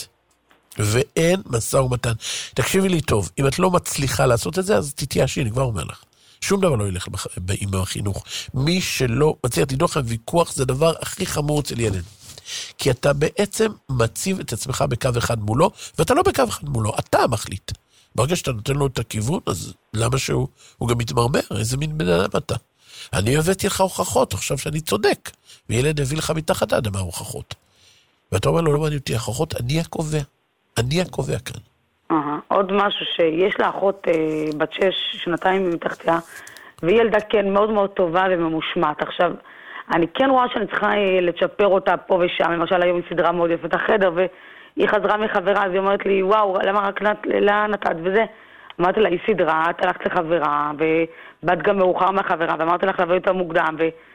ואין משא ומתן. תקשיבי לי טוב, אם את לא מצליחה לעשות את זה, אז תתייאשי, אני כבר אומר לך. שום דבר לא ילך עם החינוך. מי שלא מצליח, תדעו לך, ויכוח זה הדבר הכי חמור אצל ילד. כי אתה בעצם מציב את עצמך בקו אחד מולו, ואתה לא בקו אחד מולו, אתה מחליט. ברגע שאתה נותן לו את הכיוון, אז למה שהוא גם מתמרמר? איזה מין בן אדם אתה? אני הבאתי לך הוכחות, עכשיו שאני צודק, וילד הביא לך מתחת האדמה הוכחות. ואתה אומר לו, לא מעניין אותי הוכחות, אני הקובע. אני הקובע כאן. עוד משהו שיש לה אחות בת 6 שנתיים מתחתיה, והיא ילדה כן מאוד מאוד טובה וממושמעת. עכשיו, אני כן רואה שאני צריכה לצ'פר אותה פה ושם, למשל היום היא סדרה מאוד יפת החדר, והיא חזרה מחברה, אז היא אומרת לי, וואו, למה רק נתת וזה? אמרתי לה, היא סדרה, את הלכת לחברה, ובאת גם מאוחר מהחברה, ואמרתי לך לבוא יותר מוקדם,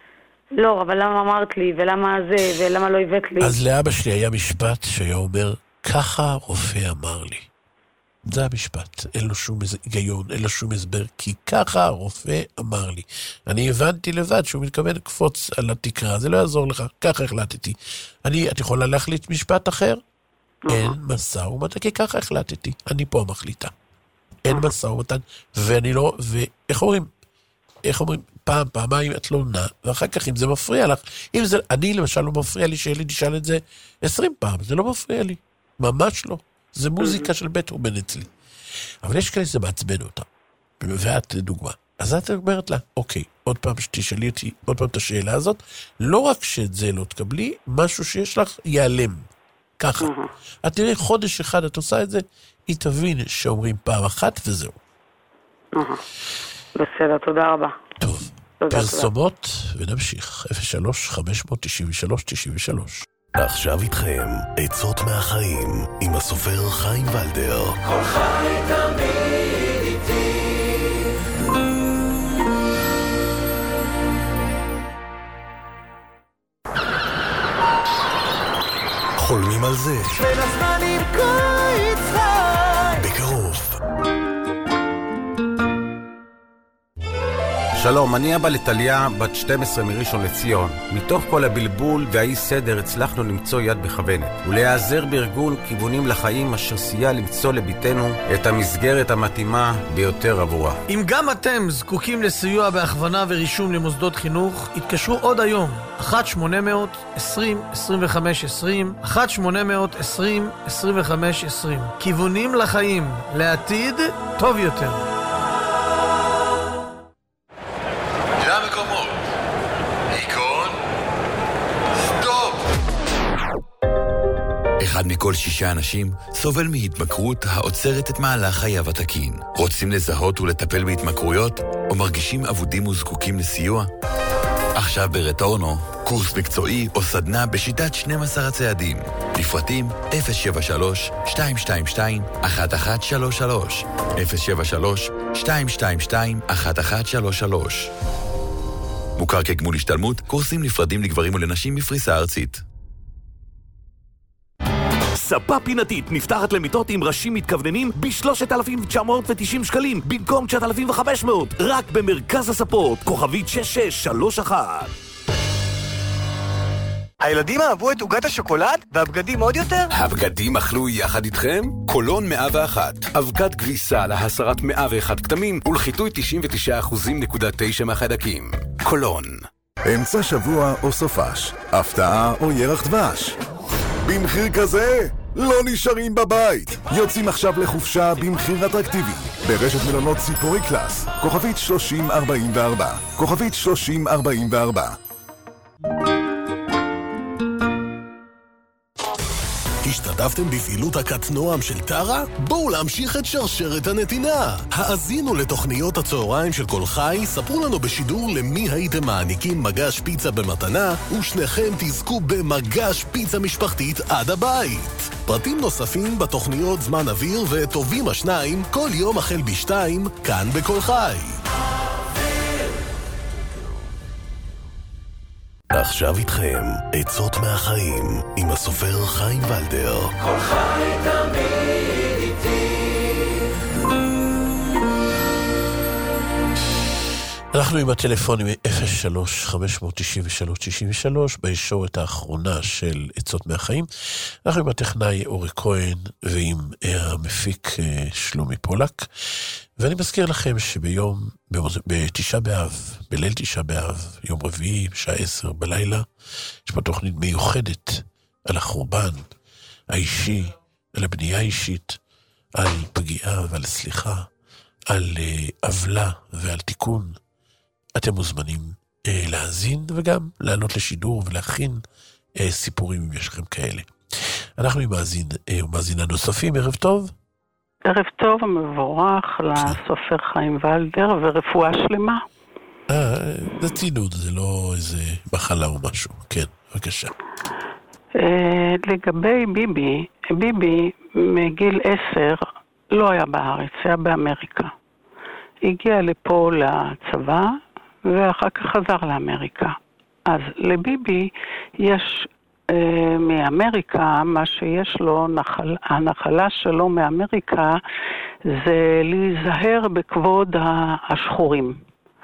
לא, אבל למה אמרת לי, ולמה זה, ולמה לא הבאת לי? אז לאבא שלי היה משפט שהיה אומר, ככה רופא אמר לי. זה המשפט, אין לו שום היגיון, אין לו שום הסבר, כי ככה הרופא אמר לי. אני הבנתי לבד שהוא מתכוון לקפוץ על התקרה, זה לא יעזור לך, ככה החלטתי. את יכולה להחליט משפט אחר? אין משא ומתן, כי ככה החלטתי, אני פה מחליטה. אין משא ומתן, ואני לא, ואיך אומרים, פעמיים את לא עונה, ואחר כך אם זה מפריע לך, אני למשל לא מפריע לי שילד ישאל את זה 20 פעם, זה לא מפריע לי, ממש לא. זה מוזיקה של בטהובן אצלי. אבל יש כאלה שזה מעצבן אותה. ואת לדוגמה. אז את אומרת לה, אוקיי, עוד פעם שתשאלי אותי, עוד פעם את השאלה הזאת, לא רק שאת זה לא תקבלי, משהו שיש לך ייעלם. ככה. את תראי חודש אחד את עושה את זה, היא תבין שאומרים פעם אחת וזהו. בסדר, תודה רבה. טוב. פרסומות ונמשיך. 03-593-93. עכשיו איתכם, עצות מהחיים, עם הסופר חיים ולדר. כל חי תמיד איתי. חולמים על זה. בין הזמנים קיץ חי. בקרוב. שלום, אני אבא לטליה, בת 12 מראשון לציון. מתוך כל הבלבול והאי סדר הצלחנו למצוא יד מכוונת ולהיעזר בארגון כיוונים לחיים אשר סייע למצוא לביתנו את המסגרת המתאימה ביותר עבורה. אם גם אתם זקוקים לסיוע בהכוונה ורישום למוסדות חינוך, התקשרו עוד היום 1-800-20-25-20 1-800-20-25-20 כיוונים לחיים, לעתיד טוב יותר. אחד מכל 6 אנשים סובל מהתמכרות העוצרת את מהלך חייו התקין. רוצים לזהות ולטפל בהתמכרויות, או מרגישים אבודים וזקוקים לסיוע? עכשיו ברטורנו, קורס מקצועי או סדנה בשיטת 12 הצעדים. לפרטים 073-222-1133 073-222-1133. מוכר כגמול השתלמות, קורסים נפרדים לגברים ולנשים בפריסה ארצית. ספה פינתית נפתחת למיטות עם ראשים מתכווננים ב-3,990 שקלים במקום 9,500, רק במרכז הספות, כוכבית 6631. הילדים אהבו את עוגת השוקולד והבגדים עוד יותר? הבגדים אכלו יחד איתכם? קולון 101, אבקת כביסה להסרת 101 כתמים ולחיטוי 99.9% מהחיידקים. קולון. אמצע שבוע או סופש, הפתעה או ירח דבש. במחיר כזה לא נשארים בבית. יוצאים עכשיו לחופשה במחיר אטרקטיבי ברשת מלונות ציפורי קלאס, כוכבית 3044, כוכבית 3044. השתתפתם בפעילות הקטנועם של טרה? בואו להמשיך את שרשרת הנתינה. האזינו לתוכניות הצהריים של כל חי, ספרו לנו בשידור למי הייתם מעניקים מגש פיצה במתנה, ושניכם תזכו במגש פיצה משפחתית עד הבית. פרטים נוספים בתוכניות זמן אוויר וטובים השניים, כל יום החל ב2, כאן בכל חי. עכשיו איתכם, עצות מהחיים, עם הסופר חיים ולדר. כל חי תמיד איתי. אנחנו עם הטלפונים 03-593-63 בישורת האחרונה של עצות מהחיים. אנחנו עם הטכנאי אורי כהן ועם המפיק שלומי פולק. ואני מזכיר לכם בתשעה באב, בליל תשעה באב, יום רביעי, בשעה 10 בלילה, יש פה תוכנית מיוחדת על החורבן האישי, על הבנייה האישית, על פגיעה ועל סליחה, על עוולה ועל תיקון. אתם מוזמנים להאזין וגם לעלות לשידור ולהכין סיפורים אם יש לכם כאלה. אנחנו עם מאזינה נוספים, ערב טוב. ערב טוב ומבורך לסופר חיים ולדר ורפואה שלמה. זה צינות, זה לא איזה מחלה או משהו. כן, בבקשה. לגבי ביבי מגיל 10 לא היה בארץ, היה באמריקה. הגיע לפה לצבא ואחר כך חזר לאמריקה. אז לביבי יש מאמריקה, מה שיש לו, הנחלה שלו מאמריקה זה להיזהר בכבוד השחורים.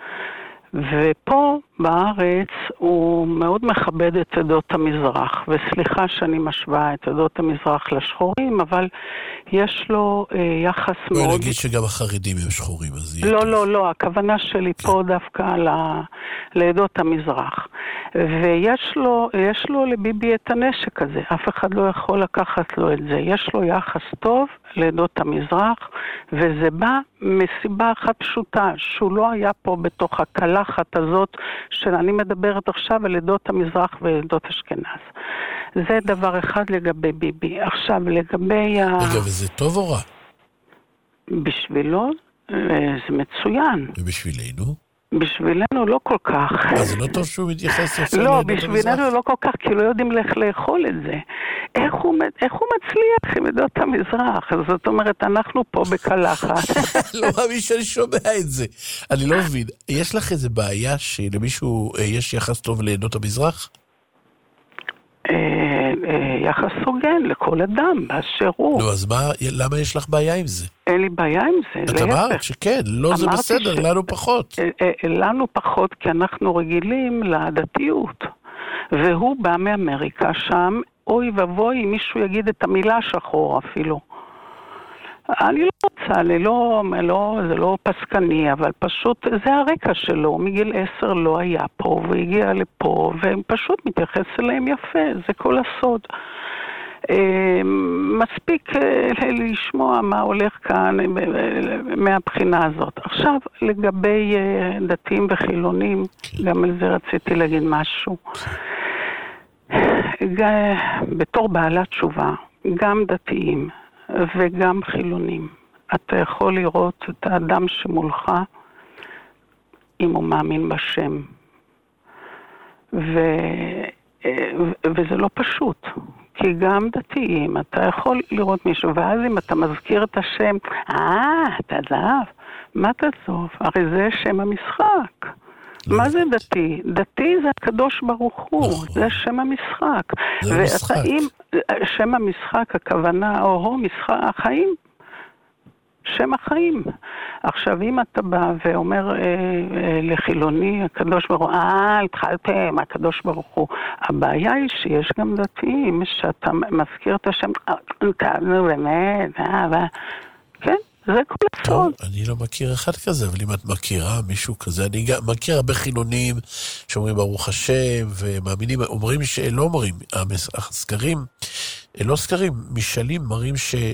ופה בארץ הוא מאוד מכבד את עדות המזרח, וסליחה שאני משווה את עדות המזרח לשחורים, אבל יש לו יחס מאוד... בואי נגיד שגם החרדים הם שחורים, אז... לא, הכוונה שלי פה דווקא לעדות המזרח. ויש לו לביבי את הנשק הזה, אף אחד לא יכול לקחת לו את זה. יש לו יחס טוב לעדות המזרח, וזה בא מסיבה אחת פשוטה, שהוא לא היה פה בתוך הקלחת הזאת, שאני מדברת עכשיו על עדות המזרח ועדות אשכנז. זה דבר אחד לגבי ביבי. עכשיו לגבי רגע, וזה טוב או רע? בשבילו זה מצוין. ובשבילנו? בשבילנו לא כל כך. אז זה לא טוב שהוא מתייחס יפה לא, בשבילנו לא כל כך, כי לא יודעים לאכול את זה. איך הוא מצליח עם עדות המזרח? זאת אומרת, אנחנו פה בקלחת. לא מאמין שאני שומע את זה. אני לא מבין. יש לך איזה בעיה שלמישהו יש יחס טוב לעדות המזרח? יחס הוגן לכל אדם באשר הוא. לא, אז למה יש לך בעיה עם זה? אין לי בעיה עם זה. את אמרת שכן, לא זה בסדר, לנו פחות. לנו פחות כי אנחנו רגילים לדתיות. והוא בא מאמריקה שם, אוי ובוי, אם מישהו יגיד את המילה שחור אפילו. אני לא רוצה, זה לא פסקני, אבל פשוט זה הרקע שלו. מגיל 10 לא היה פה והגיע לפה, ופשוט מתייחס אליהם יפה, זה כל הסוד. מספיק לשמוע מה הולך כאן מהבחינה הזאת. עכשיו, לגבי דתיים וחילונים, גם על זה רציתי להגיד משהו. בתור בעלת תשובה, גם דתיים וגם חילונים, אתה יכול לראות את האדם שמולך אם הוא מאמין בשם. וזה לא פשוט. כי גם דתיים, אתה יכול לראות מישהו, ואז אם אתה מזכיר את השם, תעזב, מה תעזוב? הרי זה שם המשחק. מה זה דתי? דתי זה הקדוש ברוך הוא, זה שם המשחק. זה המשחק. שם המשחק, הכוונה, או משחק החיים. שם החיים. עכשיו, אם אתה בא ואומר לחילוני, הקדוש ברוך הוא, התחלתם, הקדוש ברוך הוא. הבעיה היא שיש גם דתיים, שאתה מזכיר את השם, באמת, כן, זה כל הסוד. אני לא מכיר אחד כזה, אבל אם את מכירה מישהו כזה, אני גם מכיר הרבה חילונים שאומרים ברוך השם, ומאמינים, אומרים שלא אומרים, הסקרים, לא סקרים, משלים מראים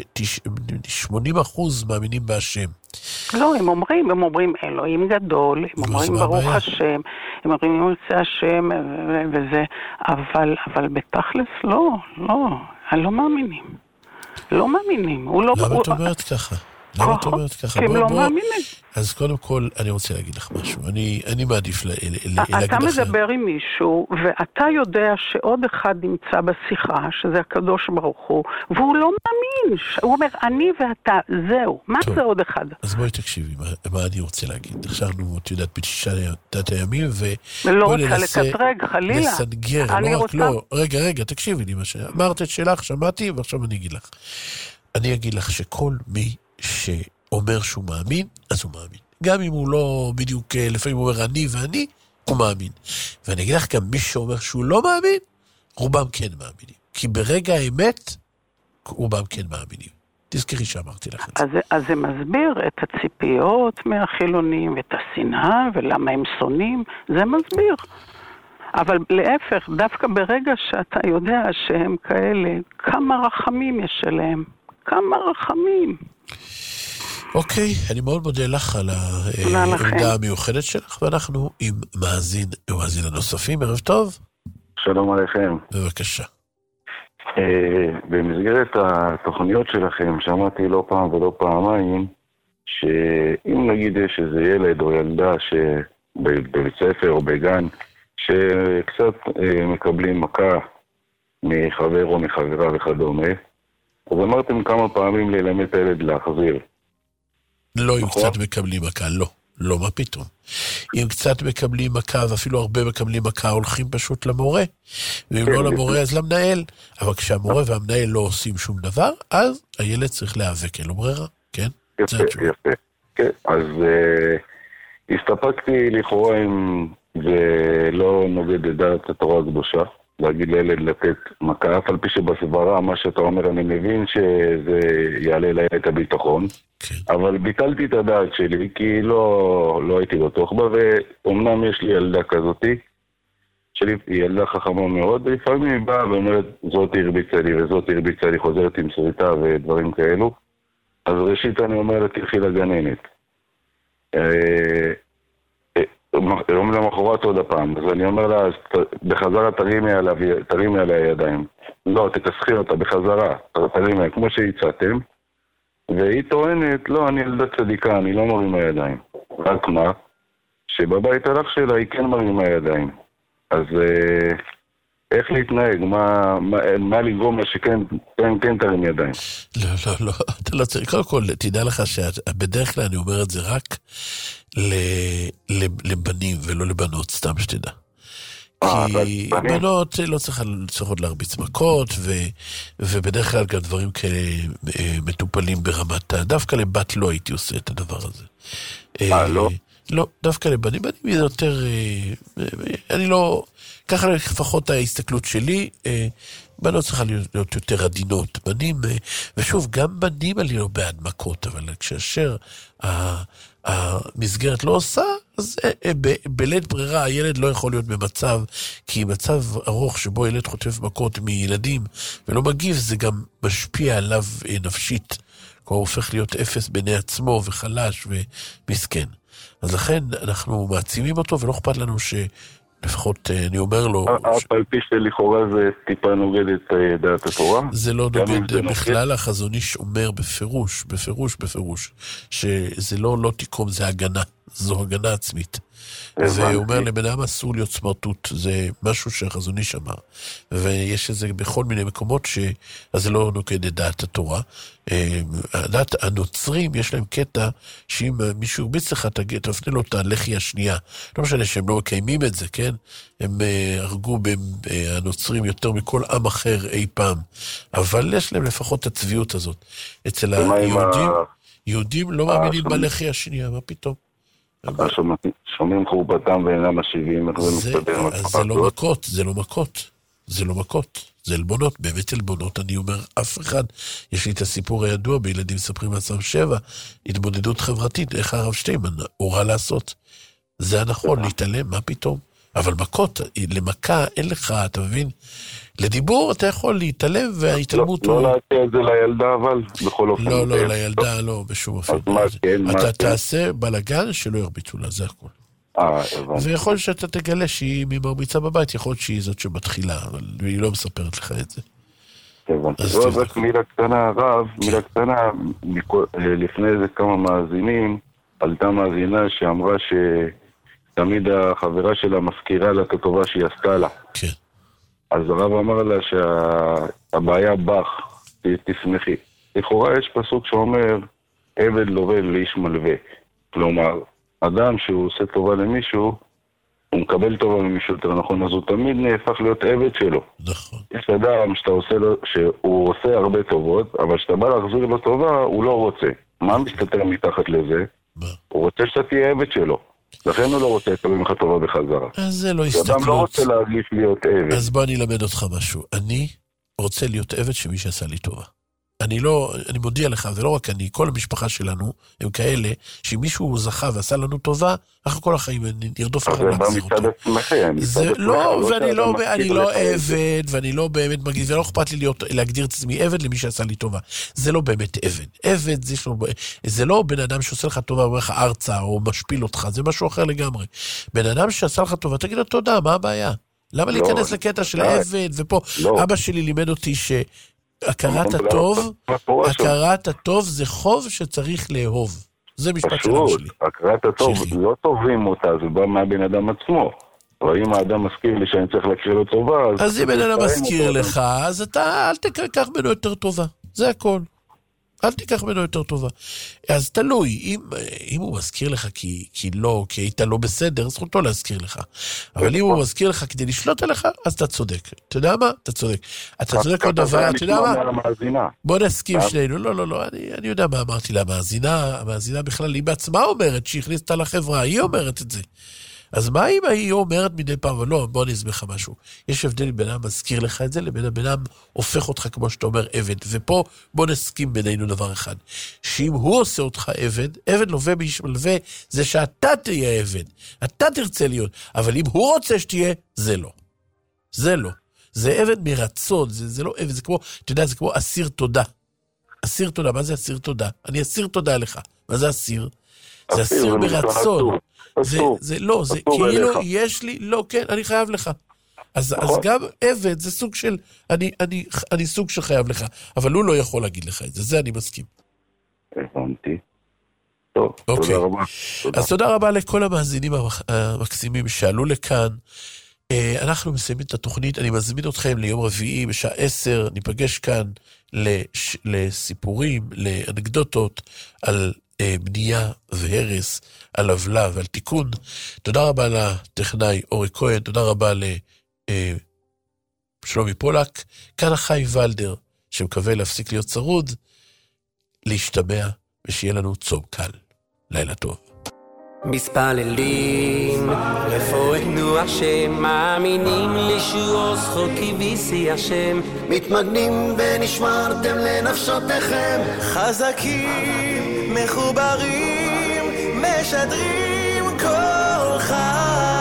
ש80% מאמינים בהשם. לא, הם אומרים אלוהים גדול, הם אומרים ברוך השם, הם אומרים יוצא השם וזה, אבל בתכלס לא, אני לא מאמינים. לא מאמינים. למה את אומרת ככה? למה את אומרת ככה? כי הם לא מאמינים. אז קודם כל, אני רוצה להגיד לך משהו. אני מעדיף להגיד לך. אתה מדבר עם מישהו, ואתה יודע שעוד אחד נמצא בשיחה, שזה הקדוש ברוך הוא, והוא לא מאמין. הוא אומר, אני ואתה, זהו. מה זה עוד אחד? אז בואי תקשיבי, מה אני רוצה להגיד. עכשיו את יודעת, בתשישה הימים, ולא רוצה לקטרג, חלילה. לסנגר, לא, רגע, תקשיבי לי מה שאמרת את שלך, שמעתי, ועכשיו אני אגיד לך. אני אגיד לך שכל מי שאומר שהוא מאמין, אז הוא מאמין. גם אם הוא לא בדיוק, לפעמים הוא אומר אני ואני, הוא מאמין. ואני אגיד לך גם מי שאומר שהוא לא מאמין, רובם כן מאמינים. כי ברגע האמת, רובם כן מאמינים. תזכרי שאמרתי לך את זה. אז זה מסביר את הציפיות מהחילונים, ואת השנאה, ולמה הם שונאים, זה מסביר. אבל להפך, דווקא ברגע שאתה יודע שהם כאלה, כמה רחמים יש עליהם. כמה רחמים. אוקיי, אני מאוד מודה לך על העמדה המיוחדת שלך, ואנחנו עם מאזין הנוספים. ערב טוב. שלום עליכם. בבקשה. במסגרת התוכניות שלכם, שמעתי לא פעם ולא פעמיים, שאם נגיד יש איזה ילד או ילדה בבית ספר או בגן, שקצת מקבלים מכה מחבר או מחברה וכדומה, אז אמרתם כמה פעמים ללמד את הילד להחזיר. לא, אם קצת מקבלים מכה, לא, מה פתאום. אם קצת מקבלים מכה, ואפילו הרבה מקבלים מכה, הולכים פשוט למורה, ואם לא למורה, אז למנהל. אבל כשהמורה והמנהל לא עושים שום דבר, אז הילד צריך להיאבק, אין לו ברירה, כן? יפה. כן, אז הסתפקתי לכאורה אם זה לא נוגד את דעת התורה הקדושה, להגיד לילד לתת מכה, אף על פי שבסברה, מה שאתה אומר, אני מבין שזה יעלה לילד את הביטחון, אבל ביטלתי את הדעת שלי, כי לא הייתי בטוח בה, ואומנם יש לי ילדה כזאתי, שלי היא ילדה חכמה מאוד, ולפעמים היא באה ואומרת, זאת הרביצה לי וזאת הרביצה לי, חוזרת עם שריטה ודברים כאלו, אז ראשית אני אומר, תלכי לגננת. יום למחרת עוד הפעם, אז אני אומר לה, בחזרה תרימי עליה ידיים. לא, תתסחי אותה בחזרה, תרימי, כמו שהצעתם. והיא טוענת, לא, אני ילדה צדיקה, אני לא מרימה ידיים. רק מה? שבבית הלך שלה היא כן מרימה ידיים. אז איך להתנהג? מה לגרום לה שכן תרים ידיים? לא, אתה לא צריך. קודם כל, תדע לך שבדרך כלל אני אומר את זה רק לבנים ולא לבנות, סתם שתדע. כי בנות לא צריכות להרביץ מכות, ובדרך כלל גם דברים כאלה מטופלים ברמת, דווקא לבת לא הייתי עושה את הדבר הזה. לא? לא, דווקא לבנים, בנים זה יותר, אני לא, ככה לפחות ההסתכלות שלי, בנות צריכה להיות יותר עדינות, בנים, ושוב, גם בנים אני לא בעד מכות, אבל כשאשר המסגרת לא עושה, אז בלית ברירה הילד לא יכול להיות במצב, כי מצב ארוך שבו ילד חוטף מכות מילדים ולא מגיב, זה גם משפיע עליו נפשית, הוא הופך להיות אפס בעיני עצמו וחלש ומסכן. אז לכן אנחנו מעצימים אותו, ולא אכפת לנו שלפחות אני אומר לו... אף על פי שלכאורה זה טיפה נוגד את דעת התורה? זה לא נוגד בכלל, החזון איש אומר בפירוש, שזה לא תיקום, זה הגנה, זו הגנה עצמית. והוא אומר, לבן אדם אסור להיות סמרטוט, זה משהו שהחזון איש אמר. ויש את זה בכל מיני מקומות, אז זה לא נוקד את דעת התורה. הנוצרים, יש להם קטע, שאם מישהו הרביץ לך, תפנה לו את הלחי השנייה. לא משנה שהם לא מקיימים את זה, כן? הם הרגו הנוצרים יותר מכל עם אחר אי פעם. אבל יש להם לפחות את הצביעות הזאת. אצל היהודים, יהודים לא מאמינים בלחי השנייה, מה פתאום? שומעים חורבתם ואינם משיבים, איך זה מסתדר? זה לא מכות, זה לא מכות. זה לא מכות, זה אלבונות, באמת אלבונות. אני אומר, אף אחד, יש לי את הסיפור הידוע, בילדים מספרים לעצמם 7, התבודדות חברתית, איך הרב שטיימן הורה לעשות. זה הנכון, להתעלם, מה פתאום? אבל מכות, למכה אין לך, אתה מבין? לדיבור אתה יכול להתעלם, וההתעלמות לא להציע את זה לילדה, אבל בכל אופן. לא, לילדה לא, בשום אופן. אתה תעשה בלגן שלא ירביצו לה, זה הכל. ויכול שאתה תגלה שהיא ממרביצה בבית, יכול שהיא זאת שמתחילה, אבל היא לא מספרת לך את זה. אז רק מילה קטנה, הרב, מילה קטנה, לפני איזה כמה מאזינים, עלתה מאזינה שאמרה שתמיד החברה שלה מזכירה לה את הטובה שהיא עשתה לה. כן. אז הרב אמר לה שהבעיה בך, תשמחי. לכאורה יש פסוק שאומר, עבד לווה לאיש מלווה. כלומר, אדם שהוא עושה טובה למישהו, הוא מקבל טובה ממישהו יותר נכון, אז הוא תמיד נהפך להיות עבד שלו. נכון. יש אדם שהוא עושה הרבה טובות, אבל שאתה בא להחזיר לו טובה, הוא לא רוצה. מה מסתתר מתחת לזה? הוא רוצה שאתה תהיה עבד שלו. לכן הוא לא רוצה לקבל ממך טובה בחזרה. אז זה לא הסתכלות. אדם לא רוצה להרגיש להיות עבד. אז בוא אני אלמד אותך משהו. אני רוצה להיות עבד שמי שעשה לי טובה. אני מודיע לך, ולא רק אני, כל המשפחה שלנו הם כאלה, שמישהו זכה ועשה לנו טובה, אחרי כל החיים נרדוף לך להחזיר אותו. זה לא, ואני לא עבד, ואני לא באמת מגיד, ולא אכפת לי להגדיר את עצמי עבד למי שעשה לי טובה. זה לא באמת עבד. עבד זה לא בן אדם שעושה לך טובה, אומר לך ארצה, או משפיל אותך, זה משהו אחר לגמרי. בן אדם שעשה לך טובה, תגיד לו תודה, מה הבעיה? למה להיכנס לקטע של עבד? ופה אבא שלי לימד אותי הכרת הטוב זה חוב שצריך לאהוב. זה משפט שלנו שלי. הכרת הטוב, לא טובים אותה, זה בא מהבן אדם עצמו. אבל אם האדם מזכיר לי שאני צריך להכיר לו טובה, אז אם בן אדם מזכיר לך, אז אתה אל תיקח ממנו יותר טובה. זה הכל. אל תיקח ממנו יותר טובה. אז תלוי, אם הוא מזכיר לך כי היית לא בסדר, זכותו להזכיר לך. אבל אם הוא מזכיר לך כדי לשלוט עליך, אז אתה צודק. אתה יודע מה? אתה צודק. אתה צודק עוד דבר, אתה יודע מה? בוא נסכים שנינו. לא, אני יודע מה אמרתי לה. המאזינה בכלל, היא בעצמה אומרת שהכניסת לחברה, היא אומרת את זה. אז מה אם היא אומרת מדי פעם, אבל לא, בוא נסביר לך משהו. יש הבדל בין אדם מזכיר לך את זה, לבין אדם הופך אותך כמו שאתה אומר עבד. ופה בוא נסכים בינינו דבר אחד. שאם הוא עושה אותך עבד לווה באיש מלווה, זה שאתה תהיה עבד. אתה תרצה להיות. אבל אם הוא רוצה שתהיה, זה לא. זה לא. זה עבד מרצון, זה לא עבד, זה כמו, אתה יודע, זה כמו אסיר תודה. אסיר תודה, מה זה אסיר תודה? אני אסיר תודה לך. מה זה אסיר? זה אסיר מרצון. זה לא, זה כאילו יש לי, לא, כן, אני חייב לך. אז גם עבד זה סוג של, אני סוג של חייב לך, אבל הוא לא יכול להגיד לך את זה, זה אני מסכים. הבנתי. טוב, תודה רבה. אז תודה רבה לכל המאזינים המקסימים שעלו לכאן. אנחנו מסיימים את התוכנית, אני מזמין אתכם ליום רביעי בשעה 10, ניפגש כאן לסיפורים, לאנקדוטות על בנייה והרס, על עוולה ועל תיקון. תודה רבה לטכנאי אורי כהן, תודה רבה לשלומי פולק, כאן החי ולדר, שמקווה להפסיק להיות צרוד, להשתמע ושיהיה לנו צום קל. לילה טוב. מספללים רפואנו השם, מאמינים לישועו זכוקי ביסי השם, מתמגנים ונשמרתם לנפשותיכם, חזקים מחוברים משדרים כל חי.